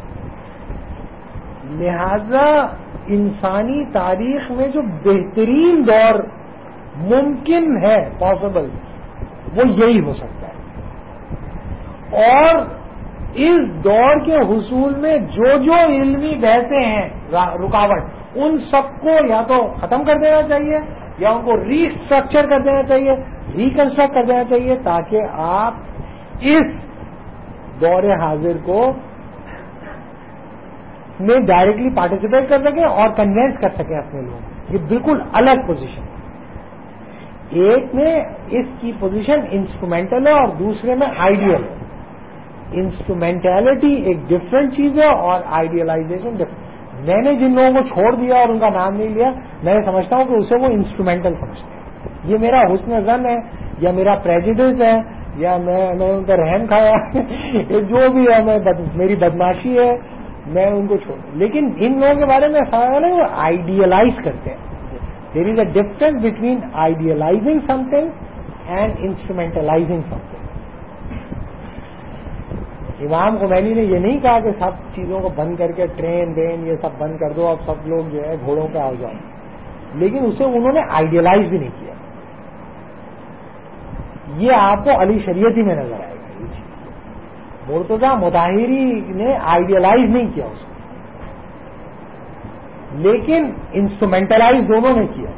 لہذا انسانی تاریخ میں جو بہترین دور ممکن ہے پاسبل وہ یہی ہو سکتا ہے. اور اس دور کے حصول میں جو جو علمی بحثیں ہیں رکاوٹ ان سب کو یا تو ختم کر دینا چاہیے یا ان کو ری اسٹرکچر کر دینا چاہیے، ریکنسٹرکٹ کر دینا چاہیے، تاکہ آپ اس دور حاضر کو میں ڈائریکٹلی پارٹیسپیٹ کر سکیں اور کنوینس کر سکیں اپنے لوگ. یہ بالکل الگ پوزیشن ہے. ایک میں اس کی پوزیشن انسٹرومینٹل ہے اور دوسرے میں آئیڈیل ہے. انسٹرومینٹیلٹی ایک ڈفرنٹ چیز ہے اور آئیڈیلائزیشن ڈفرنٹ. میں نے جن لوگوں کو چھوڑ دیا اور ان کا نام نہیں لیا، میں سمجھتا ہوں کہ اسے وہ انسٹرومینٹل سمجھتے ہیں. یہ میرا حسن ظن ہے یا میرا پریجوڈس ہے یا میں ان کا رحم کھایا جو بھی ہے میری بدماشی ہے، میں ان کو چھوڑ. لیکن ان لوگوں کے بارے میں خیال ہے وہ آئیڈیلائز کرتے ہیں. There is a difference between idealizing something and instrumentalizing something. امام خمینی نے یہ نہیں کہا کہ سب چیزوں کو بند کر کے ٹرین وین یہ سب بند کر دو، اب سب لوگ جو ہے گھوڑوں پہ آ جاؤ، لیکن اسے انہوں نے آئیڈیلائز بھی نہیں کیا. یہ آپ کو علی شریعتی میں نظر آئے گا. یہ چیز مرتضیٰ مطہری نے آئیڈیلائز نہیں کیا اس کو، لیکن انسٹرومینٹلائز دونوں نے کیا.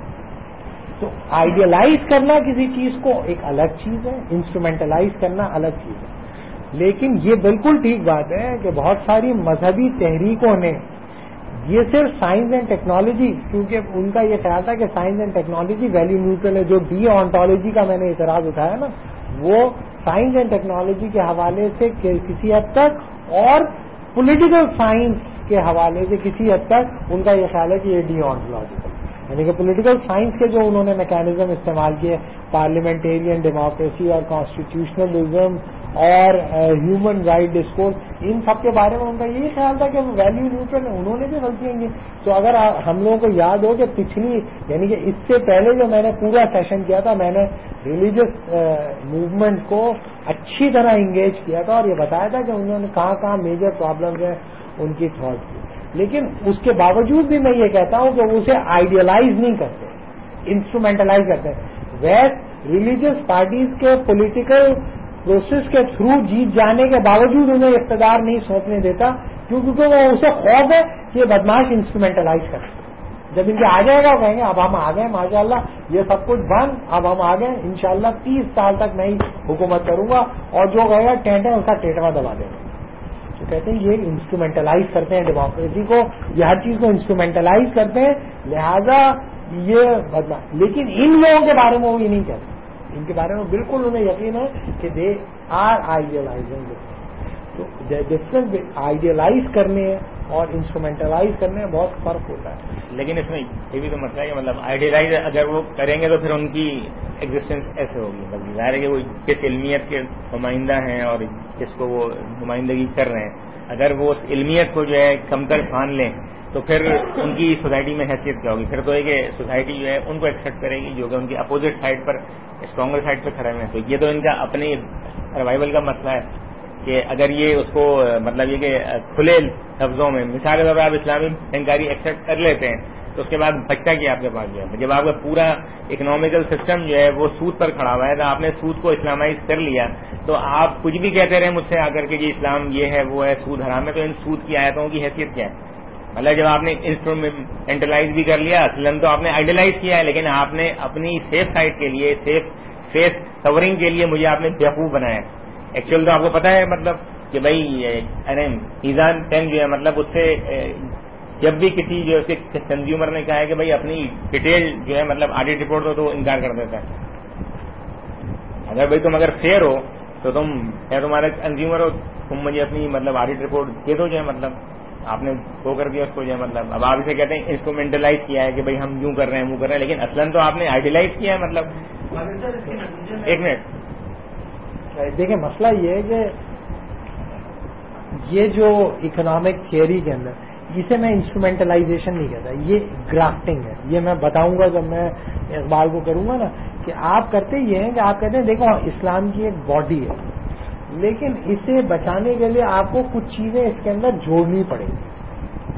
تو آئیڈیلائز کرنا کسی چیز کو ایک الگ چیز ہے، انسٹرومینٹلائز کرنا الگ چیز ہے. لیکن یہ بالکل ٹھیک بات ہے کہ بہت ساری مذہبی تحریکوں نے یہ صرف سائنس اینڈ ٹیکنالوجی، کیونکہ ان کا یہ خیال تھا کہ science and technology value neutral ہے. جو ڈی آنٹولوجی کا میں نے اعتراض اٹھایا نا، وہ سائنس اینڈ ٹیکنالوجی کے حوالے سے کسی حد تک اور پولیٹیکل سائنس کے حوالے سے کسی حد تک ان کا یہ خیال ہے کہ یہ ڈی آنٹولوجیکل، یعنی کہ پولیٹیکل سائنس کے جو انہوں نے میکینزم استعمال کیے، پارلیمنٹیرین ڈیموکریسی اور کانسٹیٹیوشنلزم اور ہیومن رائٹ ڈسکورس، ان سب کے بارے میں ان کا یہی خیال تھا کہ وہ ویلیو نیوٹرل ہے. انہوں نے بھی غلطیاں کی. تو اگر ہم لوگوں کو یاد ہو کہ پچھلی یعنی کہ اس سے پہلے جو میں نے پورا سیشن کیا تھا، میں نے ریلیجس موومنٹ کو اچھی طرح انگیج کیا تھا اور یہ بتایا تھا کہ انہوں نے کہاں کہاں میجر پرابلمز ہیں ان کی تھاٹ کی. لیکن اس کے باوجود بھی میں یہ کہتا ہوں کہ اسے آئیڈیلائز نہیں کرتے، انسٹرومینٹلائز کرتے ہیں. ویسٹ ریلیجس پارٹیز کے پولیٹیکل پروسیس کے تھرو جیت جانے کے باوجود انہیں اقتدار نہیں سونپنے دیتا، کیونکہ وہ اسے خوف ہے کہ یہ بدماش انسٹرومینٹلائز کرتے. جب ان کے آ جائے گا وہ کہیں گے اب ہم آ گئے ماشاء اللہ یہ سب کچھ بند، اب ہم آ گئے انشاءاللہ 30 سال تک میں ہی حکومت کروں گا، اور جو کہے گا ٹینٹا اس کا ٹیٹوا دبا دے گا. تو کہتے ہیں یہ انسٹرومینٹلائز کرتے ہیں ڈیموکریسی کو، یہ ہر چیز کو انسٹرومینٹلائز کرتے ہیں، لہذا یہ بدلا. لیکن ان لوگوں کے بارے میں وہ یہ نہیں کہتے. ان کے بارے میں بالکل انہیں یقین ہے کہ دے آر آئیڈیلائزنگ. تو ڈفرنس آئیڈیلائز کرنے اور انسٹرومینٹلائز کرنے میں بہت فرق ہوتا ہے. لیکن اس میں یہ بھی تو مسئلہ ہے کہ مطلب آئیڈیلائز اگر وہ کریں گے تو پھر ان کی ایگزسٹنس ایسے ہوگی. مطلب ظاہر ہے کہ وہ کس علمیت کے نمائندہ ہیں اور جس کو وہ نمائندگی کر رہے ہیں، اگر وہ اس علمیت کو جو ہے کمتر مان لیں تو پھر ان کی سوسائٹی میں حیثیت کیا ہوگی؟ پھر تو ہے کہ سوسائٹی جو ہے ان کو ایکسیپٹ کرے گی جو کہ ان کی اپوزٹ سائڈ پر اسٹرانگر سائڈ پہ کھڑے ہوئے ہیں. تو یہ تو ان کا اپنی ریوائول کا مسئلہ ہے کہ اگر یہ اس کو مطلب یہ کہ کھلے لفظوں میں مثال کے طور پر آپ اسلامی بینکاری ایکسیپٹ کر لیتے ہیں تو اس کے بعد بچتا کیا آپ کے پاس جو ہے؟ جب آپ کا پورا اکنامیکل سسٹم جو ہے وہ سود پر کھڑا ہوا ہے تو آپ نے سود کو اسلامائز کر لیا تو آپ کچھ بھی کہتے رہے مجھ سے آ کر کے جی اسلام یہ ہے وہ ہے سود حرام ہے. تو ان سود کی آیتوں کی حیثیت کیا ہے؟ مطلب جب آپ نے انسٹرومینٹلائز بھی کر لیا اصلاً تو آپ نے آئیڈیلائز کیا ہے لیکن آپ نے اپنی سیف سائڈ کے لیے سیف فیس کورنگ کے لیے مجھے آپ نے بیوقوف بنایا. ایکچوئل تو آپ کو پتا ہے مطلب کہ بھائی ایزان 10 جو ہے مطلب اس سے جب بھی کسی جو ہے کنزیومر نے کہا ہے کہ بھائی اپنی ڈیٹیل جو ہے مطلب آڈٹ رپورٹ ہو تو انکار کر دیتا ہے. اگر بھائی تم اگر فیئر ہو تو تم تمہارے کنزیومر ہو تم مجھے اپنی مطلب آڈٹ رپورٹ دے دو جو ہے مطلب آپ نے وہ کر دیا اس کو جو ہے مطلب اب آپ اسے کہتے ہیں انسٹرومینٹلائز کیا ہے کہ بھائی ہم یوں کر رہے ہیں وہ کر رہے ہیں لیکن اصلاً تو آپ نے آئیڈیلائز کیا ہے. مطلب ایک منٹ دیکھیں مسئلہ یہ ہے کہ یہ جو اکنامک تھیوری کے اندر جسے میں انسٹرومینٹلائزیشن نہیں کہتا یہ گرافٹنگ ہے. یہ میں بتاؤں گا جب میں اقبال کو کروں گا نا کہ آپ کرتے یہ ہیں کہ آپ کہتے ہیں دیکھو اسلام کی ایک باڈی ہے لیکن اسے بچانے کے لیے آپ کو کچھ چیزیں اس کے اندر جوڑنی پڑیں گی.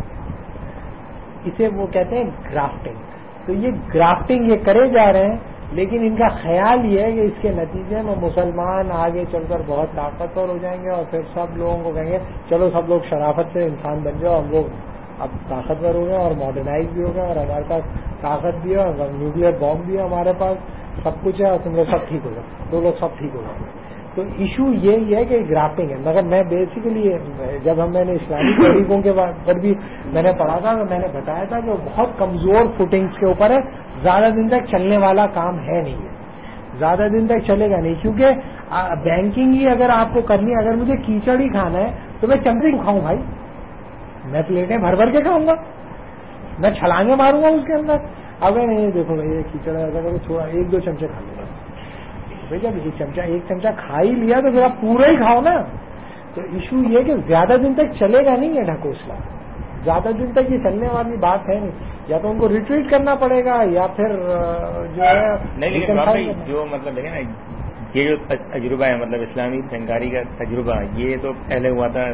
اسے وہ کہتے ہیں گرافٹنگ. تو یہ گرافٹنگ یہ کرے جا رہے ہیں لیکن ان کا خیال یہ ہے کہ اس کے نتیجے میں مسلمان آگے چل کر بہت طاقتور ہو جائیں گے اور پھر سب لوگوں کو کہیں گے چلو سب لوگ شرافت سے انسان بن جاؤ ہم لوگ اب طاقتور ہو گئے اور ماڈرنائز بھی ہو گئے اور ہمارے پاس طاقت بھی ہے اور نیوکلیر بام بھی ہے ہمارے پاس سب کچھ ہے اور تم لوگ سب ٹھیک ہو جائے تو لوگ سب ٹھیک ہو جائیں گے. تو ایشو یہی ہے کہ گرافٹنگ ہے. مگر میں بیسیکلی جب میں نے اسلامی طریقوں کے پر بھی میں نے پڑھا تھا تو میں نے بتایا تھا کہ وہ بہت کمزور فوٹنگز کے اوپر ہے زیادہ دن تک چلنے والا کام ہے نہیں ہے زیادہ دن تک چلے گا نہیں کیونکہ بینکنگ ہی اگر آپ کو کرنی ہے اگر مجھے کیچڑ ہی کھانا ہے تو میں چمچے کھاؤں بھائی میں پلیٹیں بھر بھر کے کھاؤں گا میں چھلانگیں ماروں گا اس کے اندر. اگر نہیں دیکھو بھائی یہ کیچڑ ہے تھوڑا 1-2 چمچے کھا لوں گا بھائی جب ایک چمچہ کھا ہی لیا تو پھر آپ پورا ہی کھاؤ نا. تو ایشو یہ کہ زیادہ دن تک چلے گا نہیں یہ ڈھکوسلا زیادہ دن تک یہ چلنے والی بات ہے نہیں. یا تو ان کو ریٹریٹ کرنا پڑے گا یا پھر جو ہے نہیں. لیکن جو مطلب دیکھیں نا یہ جو تجربہ ہے مطلب اسلامی بینکاری کا تجربہ یہ تو پہلے ہوا تھا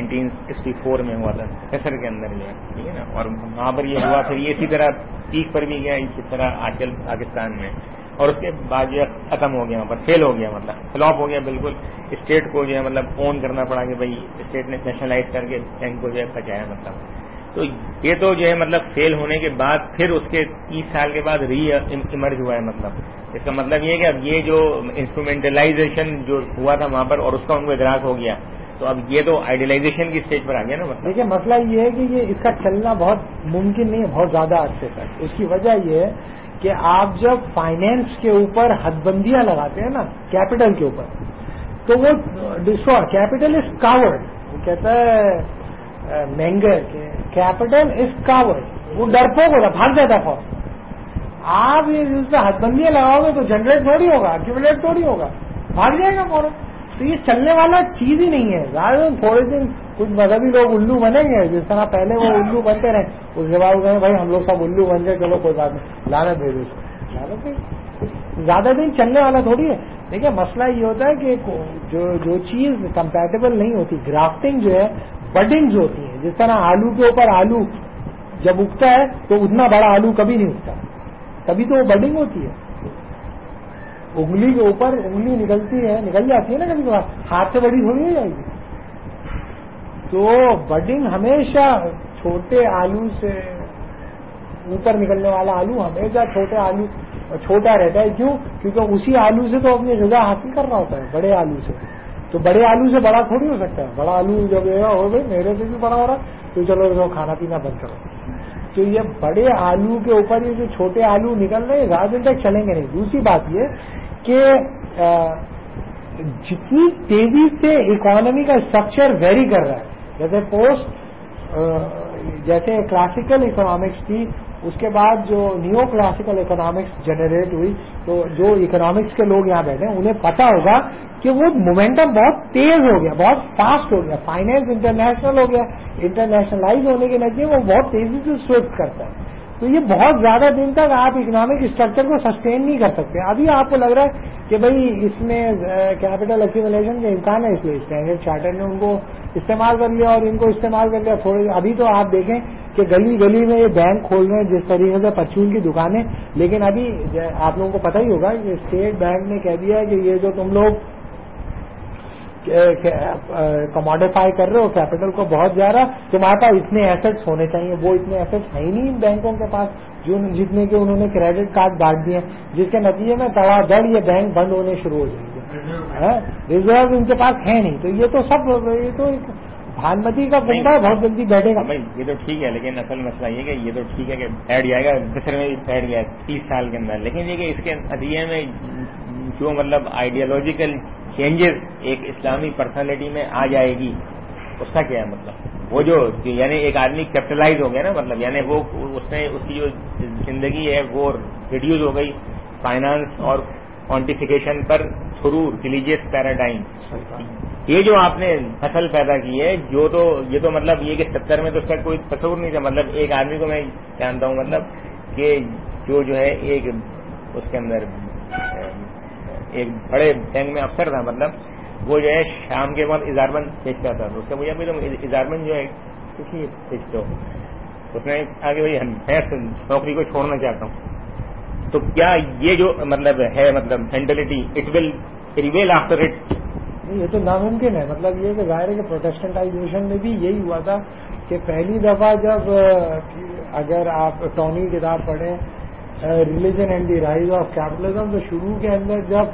1964 میں ہوا تھا قصر کے اندر جو ہے ٹھیک ہے نا اور وہاں پر یہ ہوا پھر یہ اسی طرح پیک پر بھی گیا اسی طرح آج کل پاکستان میں اور اس کے بعد جو ہے ختم ہو گیا وہاں پر فیل ہو گیا مطلب فلاپ ہو گیا بالکل. اسٹیٹ کو جو ہے مطلب اون کرنا پڑا کہ بھائی اسٹیٹ نے نیشنلائز کر کے بینک کو جو ہے بچایا مطلب. تو یہ تو جو ہے مطلب فیل ہونے کے بعد پھر اس کے 30 سال کے بعد ری ایمرج ہوا ہے مطلب. اس کا مطلب یہ ہے کہ اب یہ جو انسٹرومینٹلائزیشن جو ہوا تھا وہاں پر اور اس کا ان کو ادراک ہو گیا تو اب یہ تو آئیڈیلائزیشن کی اسٹیج پر آ گیا نا مطلب. دیکھیے مسئلہ یہ ہے کہ یہ اس کا چلنا بہت ممکن نہیں ہے بہت زیادہ عرصے تک. اس کی وجہ یہ ہے کہ آپ جب فائنینس کے اوپر حد بندیاں لگاتے ہیں نا کیپٹل کے اوپر تو وہ ڈسٹروائر کیپٹل از کاورڈ. وہ کہتا ہے مینگر کیپٹل از کاورڈ. وہ ڈرپوک ہوتا بھاگ جاتا ہے فوج. آپ اس پہ حد بندیاں لگاؤ گے تو جنریٹ تھوڑی ہوگا ایکومولیٹ تھوڑی ہوگا بھاگ جائے گا فوراً. تو یہ چلنے والا چیز ہی نہیں ہے. زیادہ تھوڑے دن کچھ مذہبی لوگ الو بنیں گے جس طرح پہلے وہ الو بنتے رہے اس کے بعد کہیں بھائی ہم لوگ سب الو بن گئے چلو کوئی بات نہیں لانت دے دو لانت دے زیادہ دن چلنے والا تھوڑی ہے. دیکھیے مسئلہ یہ ہوتا ہے کہ جو چیز کمپیٹیبل نہیں ہوتی گرافٹنگ جو ہے بڈنگز ہوتی ہیں. جس طرح آلو کے اوپر آلو جب اگتا ہے تو اتنا بڑا آلو کبھی نہیں اگتا تبھی تو وہ بڈنگ ہوتی ہے. انگلی کے اوپر انگلی نکلتی ہے نکل جاتی ہے نا کبھی کبھار ہاتھ سے بڑی تھوڑی ہو جائے گی. تو بڈنگ ہمیشہ چھوٹے آلو سے اوپر نکلنے والا آلو ہمیشہ چھوٹا رہتا ہے. کیوں؟ کیونکہ اسی آلو سے تو اپنی غذا حاصل کر رہا ہوتا ہے بڑے آلو سے. تو بڑے آلو سے بڑا تھوڑی ہو سکتا ہے. بڑا آلو جب ہو گئی میرے سے بھی بڑا ہو رہا تو چلو کھانا پینا بند کرو. تو یہ بڑے آلو کے اوپر یہ جو چھوٹے آلو نکل رہے ہیں زیادہ دن تک چلیں گے نہیں. دوسری بات یہ کہ جتنی تیزی سے اکانومی کا اسٹرکچر ویری کر رہا ہے جیسے کلاسیکل اکنامکس تھی اس کے بعد جو نیو کلاسیکل اکنامکس جنریٹ ہوئی تو جو اکنامکس کے لوگ یہاں بیٹھے ہیں انہیں پتا ہوگا کہ وہ مومنٹم بہت تیز ہو گیا, بہت فاسٹ ہو گیا, فائنینس انٹرنیشنل ہو گیا, انٹرنیشنلائز ہونے کے نتیجے وہ بہت تیزی سے سوئفٹ کرتا ہے. تو یہ بہت زیادہ دن تک آپ اکنامک اسٹرکچر کو سسٹین نہیں کر سکتے. ابھی آپ کو لگ رہا ہے کہ بھائی اس میں کیپٹل ایکومولیشن کا امکان ہے, اس لیے اسٹینڈرڈ چارٹر نے ان کو استعمال کر لیا اور ان کو استعمال کر لیا تھوڑے. ابھی تو آپ دیکھیں کہ گلی گلی میں یہ بینک کھول رہے ہیں جس طریقے سے پرچون کی دکانیں, لیکن ابھی آپ لوگوں کو پتہ ہی ہوگا کہ اسٹیٹ بینک نے کہہ دیا ہے کہ یہ جو تم لوگ کموڈیفائی کر رہے ہو کیپٹل کو بہت زیادہ, تمہارے پاس اتنے ایسٹس ہونے چاہیے. وہ اتنے ایسٹس ہیں ہی نہیں بینکوں کے پاس جو جتنے کے انہوں نے کریڈٹ کارڈ بانٹ دیے, جس کے نتیجے میں دڑا دڑ یہ بینک بند ہونے شروع ہو جائیں گے. ریزرو ان کے پاس ہے نہیں, تو یہ تو سب یہ تو ایک بھانمتی کا کنڈا بہت جلدی بیٹھے گا. یہ تو ٹھیک ہے, لیکن اصل مسئلہ یہ کہ یہ تو ٹھیک ہے کہ بیٹھ جائے گا, مصر میں بھی بیٹھ گیا 30 سال کے اندر, لیکن یہ کہ اس کے نتیجے میں جو مطلب آئیڈیالوجیکل چینجز ایک اسلامی پرسنالٹی میں آ جائے گی, اس کا کیا ہے مطلب؟ وہ جو یعنی ایک آدمی کیپٹلائز ہو گیا نا, مطلب یعنی وہ اس نے اس کی جو زندگی ہے وہ ریڈیوز ہو گئی فائنانس اور کوانٹیفیکیشن پر تھرو ریلیجیس پیراڈائم. یہ جو آپ نے فصل پیدا کی ہے جو تو یہ تو مطلب یہ کہ 70 میں تو اس کا کوئی تصور نہیں تھا. مطلب ایک آدمی کو میں جانتا ہوں مطلب کہ جو ہے ایک اس کے اندر ایک بڑے بینک میں افسر تھا, مطلب وہ جو ہے شام کے بعد اظہاربند بیچتا تھا. اس سے مجھے بھی تم اظہاربند جو ہے کچھ نہیں بیچتے ہو. اس نے آگے بھائی میں نوکری کو چھوڑنا چاہتا ہوں. تو کیا یہ جو مطلب ہے مطلب mentality it will reveal after it? یہ تو ناممکن ہے. مطلب یہ کہ ظاہر ہے کہ پروٹیسٹنٹائزیشن میں بھی یہی ہوا تھا کہ پہلی دفعہ جب اگر آپ ٹونی کتاب پڑھیں religion and the rise of capitalism, تو شروع کے اندر جب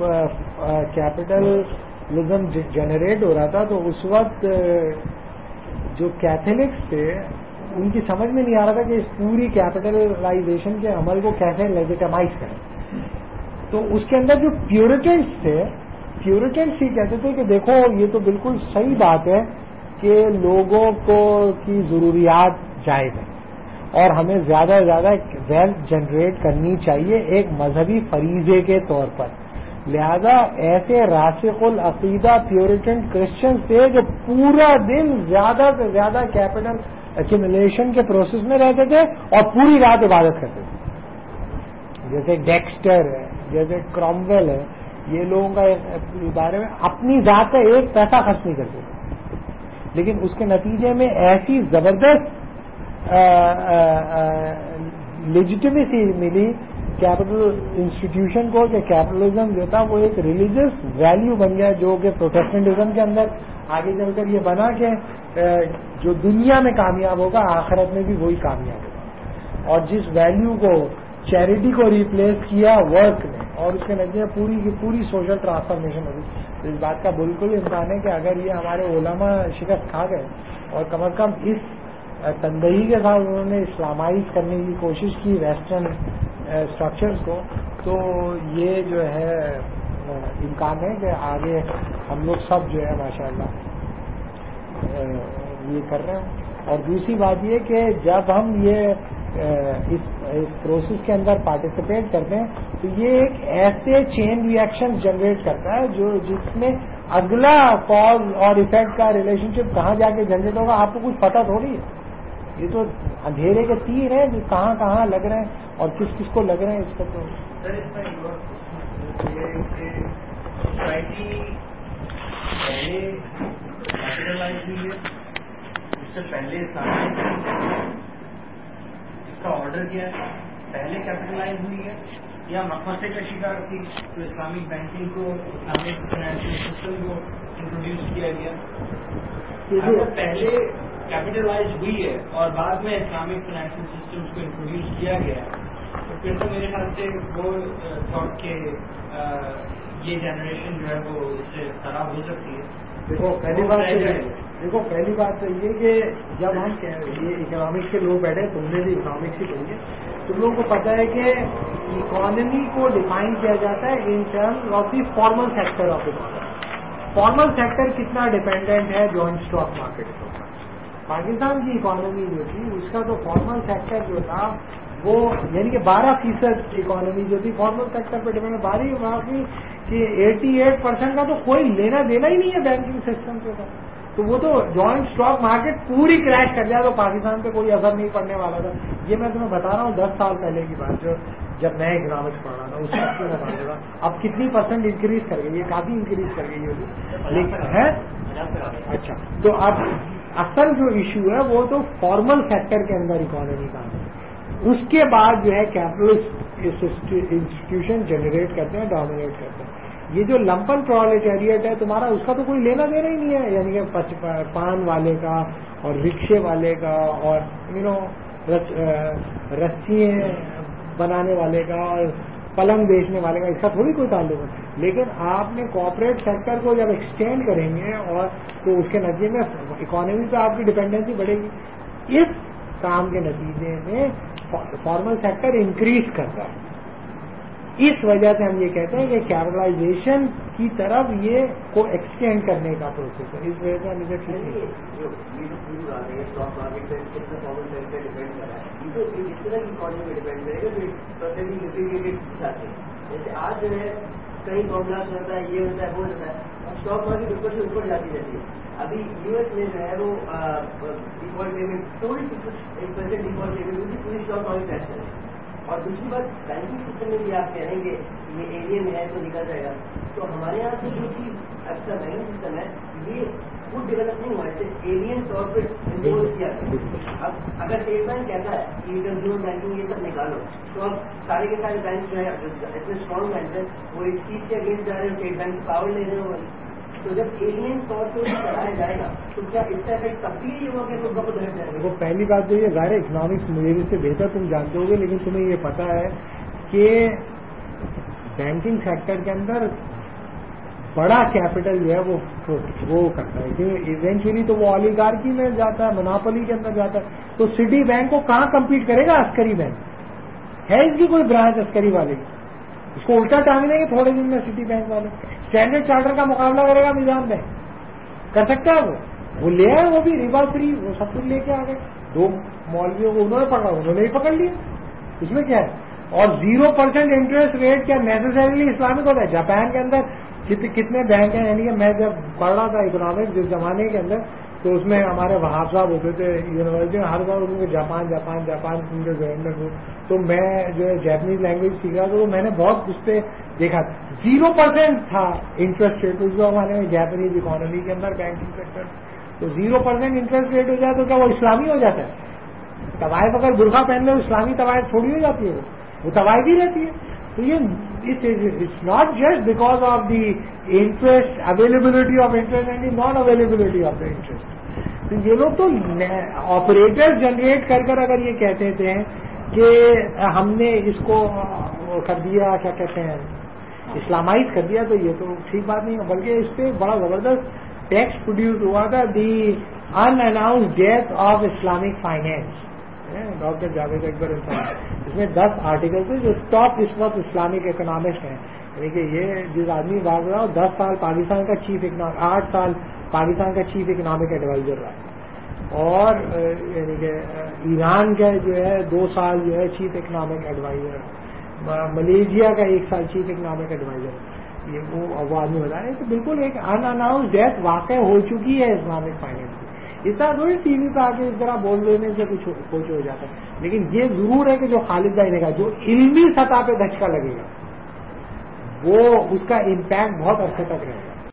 کیپٹلزم جنریٹ ہو رہا تھا تو اس وقت جو کیتھولکس تھے ان کی سمجھ میں نہیں آ رہا تھا کہ اس پوری کیپٹلائزیشن کے عمل کو کیسے لیجیٹمائز کریں. تو اس کے اندر جو پیورٹنس تھے, پیورٹنس ہی کہتے تھے کہ دیکھو یہ تو بالکل صحیح بات ہے کہ لوگوں کو کی ضروریات جائز ہیں اور ہمیں زیادہ سے زیادہ ویلتھ جنریٹ کرنی چاہیے ایک مذہبی فریضے کے طور پر. لہذا ایسے راسخ العقیدہ پیورٹن کرسچنز تھے جو پورا دن زیادہ سے زیادہ کیپٹل ایکومولیشن کے پروسیس میں رہتے تھے اور پوری رات عبادت کرتے تھے. جیسے ڈیکسٹر ہے, جیسے کرومویل ہے, یہ لوگوں کا بارے میں اپنی ذات کا ایک پیسہ خرچ نہیں کرتے, لیکن اس کے نتیجے میں ایسی زبردست لیجیٹمیسی ملی کیپٹل انسٹیٹیوشن کو کہ کیپٹلزم جو تھا وہ ایک ریلیجس ویلیو بن گیا, جو کہ پروٹیسٹنٹزم کے اندر آگے چل کر یہ بنا کہ جو دنیا میں کامیاب ہوگا آخرت میں بھی وہی کامیاب ہوگا. اور جس ویلیو کو چیریٹی کو ریپلیس کیا ورک نے, اور اس کے نتیجے پوری کی پوری سوشل ٹرانسفارمیشن ہوگی. تو اس بات کا بالکل امکان ہے کہ اگر یہ ہمارے علماء شکست کھا گئے اور کم از کم اس تندہی کے ساتھ انہوں نے اسلامائز کرنے کی کوشش کی ویسٹرن اسٹرکچرز کو, تو یہ جو ہے امکان ہے کہ آگے ہم لوگ سب جو ہے ماشاءاللہ یہ کر رہے ہیں. اور دوسری بات یہ کہ جب ہم یہ اس پروسیس کے اندر پارٹیسپیٹ کرتے ہیں تو یہ ایک ایسے چین ری ایکشن جنریٹ کرتا ہے جس میں اگلا کاز اور ایفیکٹ کا ریلیشن شپ کہاں جا کے جنریٹ ہوگا آپ کو کچھ پتہ تھوڑی ہے. یہ تو اندھیرے کے تیر ہیں جو کہاں کہاں لگ رہے ہیں اور کس کس کو لگ رہے ہیں, اس کا تو اس سے پہلے اس کا آرڈر کیا ہے, پہلے کیپٹلائز ہوئی ہے یا مقاصد کا شکار تھی تو اسلامک بینکنگ کو اسلامک فائنینشیل سسٹم کو انٹروڈیوس کیا گیا. اگر پہلے کیپٹلائز ہوئی ہے اور بعد میں اسلامک فائنینشیل سسٹم کو انٹروڈیوس کیا گیا تو پھر تو میرے خیال سے وہ تھاٹ کہ یہ جنریشن جو ہے وہ اس سے خراب ہو سکتی ہے. دیکھو پہلی بات تو یہ کہ جب ہم یہ اکنامکس کے لوگ بیٹھے, تم نے بھی اکنامکس ہی پڑھی ہے, تم لوگوں کو پتا ہے کہ اکانومی کو ڈیفائن کیا جاتا ہے in terms of the formal sector of economic. Formal sector کتنا ڈیپینڈنٹ ہے جوائنٹ اسٹاک مارکیٹ پر. پاکستان کی اکانومی جو تھی اس کا تو فارمل سیکٹر جو تھا وہ یعنی کہ 12% اکانومی جو تھی فارمل سیکٹر پہ ڈیپینڈ، باقی کہ 88% کا تو کوئی لینا دینا ہی نہیں ہے بینکنگ سسٹم کے ساتھ. تو وہ تو جوائنٹ اسٹاک مارکیٹ پوری کریش کر جائے تو پاکستان پہ کوئی اثر نہیں پڑنے والا تھا. یہ میں تمہیں بتا رہا ہوں 10 سال پہلے کی بات، جو جب میں اکنامکس پڑھ رہا تھا اس وقت میں بتا رہا تھا. اب کتنی پرسنٹ انکریز کر گئی ہے؟ کافی انکریز کر گئی ہے لیکن ہے. اچھا تو اب اصل جو ایشو ہے وہ تو فارمل سیکٹر کے اندر اکانومی کا ہے. اس کے بعد جو ہے کیپٹلسٹ انسٹیٹیوشن جنریٹ کرتے ہیں، ڈومینیٹ کرتے ہیں. یہ جو لمپن پرولٹیریٹ ہے تمہارا، اس کا تو کوئی لینا دینا ہی نہیں ہے. یعنی کہ پان والے کا اور رکشے والے کا اور رسیاں بنانے والے کا اور پلنگ بیچنے والے کا، اس کا تھوڑی کوئی تعلق ہے. لیکن آپ نے کارپوریٹ سیکٹر کو جب ایکسٹینڈ کریں گے اور تو اس کے نتیجے میں اکانومی پہ آپ کی ڈپینڈنسی بڑھے گی. اس کام کے نتیجے میں فارمل سیکٹر انکریز کرتا ہے. اس وجہ سے ہم یہ کہتے ہیں کہ کیپٹلائزیشن کی طرف یہ کو ایکسٹینڈ کرنے کا پروسیس ہے. اس وجہ سے ہم اسے ٹھیک نہیں اسٹاک مارکیٹ پہ کتنا فارمل سیکٹر ڈیپینڈ کر رہا ہے، تو اس طرح کی اکانومی پہ ڈیپینڈ کرے گا جو انٹیگریٹڈ چاہتے ہیں. جیسے آج جو ہے کئی معاملات ہوتا ہے، یہ ہوتا ہے وہ ہوتا ہے، اسٹاک مارکیٹ اوپر سے اوپر جاتی رہتی ہے. ابھی یو ایس میں جو ہے وہ ڈیفالٹ پیمنٹ تھوڑی سی کچھ 1% ڈیفالٹ پیمنٹ ہوگی، پوری اسٹاک مارکیٹ کریش کرے. اور دوسری بات بینکنگ سسٹم میں بھی آپ کہہ رہے ہیں کہ یہ ایلین ہے تو نکل جائے گا. تو ہمارے یہاں سے جو چیز اچھا بینکنگ سسٹم ہے یہ خود ڈیولپ نہیں ہوا، اسے ایلین طور پہ امپوز کیا گیا. اب اگر اسٹیٹ بینک کہتا ہے کہ کنزیومر بینکنگ یہ سب نکالو، تو اب سارے کے سارے بینک جو ہے اتنے اسٹرانگ بینک ہیں وہ اس چیز کے اگینسٹ جا رہے ہیں، اسٹیٹ بینک کی پاور لے رہے ہیں. تو جب ایلین طور پہ چلایا جائے گا تو کیا اس کا افیکٹ تب بھی یہ ہوگا کہ لوگوں کو دہر جائے گا؟ وہ پہلی بات جو یہ ظاہر اکنامکس مجھے سے بہتر تم جانتے ہوگے، لیکن تمہیں یہ پتا ہے کہ بینکنگ سیکٹر کے اندر بڑا کیپٹل جو ہے وہ کرتا ہے کہ ایونچولی تو وہ اولیگارکی میں جاتا ہے، مناپلی کے اندر جاتا ہے. تو سٹی بینک کو کہاں کمپیٹ کرے گا عسکری بینک؟ ہے اس کی کوئی برانچ عسکری والے کی؟ اس کو الٹا ٹانگ دیں گے تھوڑے دن میں سٹی بینک والے. اسٹینڈرڈ چارٹر کا مقابلہ کرے گا نظام بینک، کر سکتا ہے وہ لے آئے، وہ بھی ربا فری، وہ سب کچھ لے کے آ گئے. 2 مولویوں کو انہوں نے پکڑا، انہوں نے ہی پکڑ لیا، اس میں کیا ہے. اور 0% انٹرسٹ ریٹ کیا نیسسریلی اسلامک ہوتا ہے؟ جاپان کے اندر کتنے بینک ہیں؟ یعنی کہ میں جب پڑھ رہا تھا اکنامکس جس زمانے کے اندر، تو اس میں ہمارے وہاب صاحب ہوتے تھے یونیورسٹی میں، ہر بار ان کو جاپان ان کے گورنمنٹ ہوں. تو میں جو ہے جیپنیز لینگویج سیکھ رہا تھا، تو میں نے بہت اس پہ دیکھا 0% تھا انٹرسٹ ریٹ اس زمانے میں جیپنیز اکانومی کے اندر بینکنگ سیکٹر. تو 0% انٹرسٹ ریٹ ہو جائے تو کیا وہ اسلامی ہو جاتا ہے؟ طوائف اگر برقع پہن لے اسلامی طوائف تھوڑی ہو جاتی ہے، وہ طوائف ہی رہتی ہے. تو یہ it's not just because of the interest availability of interest and the non availability of the interest. تو یہ لوگ تو آپریٹر جنریٹ کر اگر یہ کہتے تھے کہ ہم نے اس کو کر دیا، کیا کہتے ہیں، اسلامائز کر دیا، تو یہ تو ٹھیک بات نہیں ہے. بلکہ اس پہ بڑا زبردست ٹیکسٹ پروڈیوس ہوا تھا، the unannounced death of Islamic finance, doctor Javed Akbar Ansari. اس میں 10 آرٹیکل تھے جو ٹاپ اس وقت اسلامک اکنامسٹ ہیں. یعنی کہ یہ جس آدمی بات رہا 10 سال پاکستان کا چیف اکنامک، 8 سال پاکستان کا چیف اکنامک ایڈوائزر رہا، اور یعنی کہ ایران کا جو ہے 2 سال جو ہے چیف اکنامک ایڈوائزر، ملیشیا کا 1 سال چیف اکنامک ایڈوائزر. یہ وہ آدمی بتا رہے ہیں کہ بالکل ایک ان اناؤنسڈ ڈیتھ واقع ہو چکی ہے اسلامک فائنینس کی. اس طرح تھوڑی ٹی وی پہ آ کے اس طرح بول دینے سے کچھ ہو جاتا ہے. لیکن یہ ضرور ہے کہ جو خالد بھائی نے کہا، جو علمی سطح پہ دھچکا لگے گا وہ اس کا امپیکٹ بہت عرصے تک رہے گا.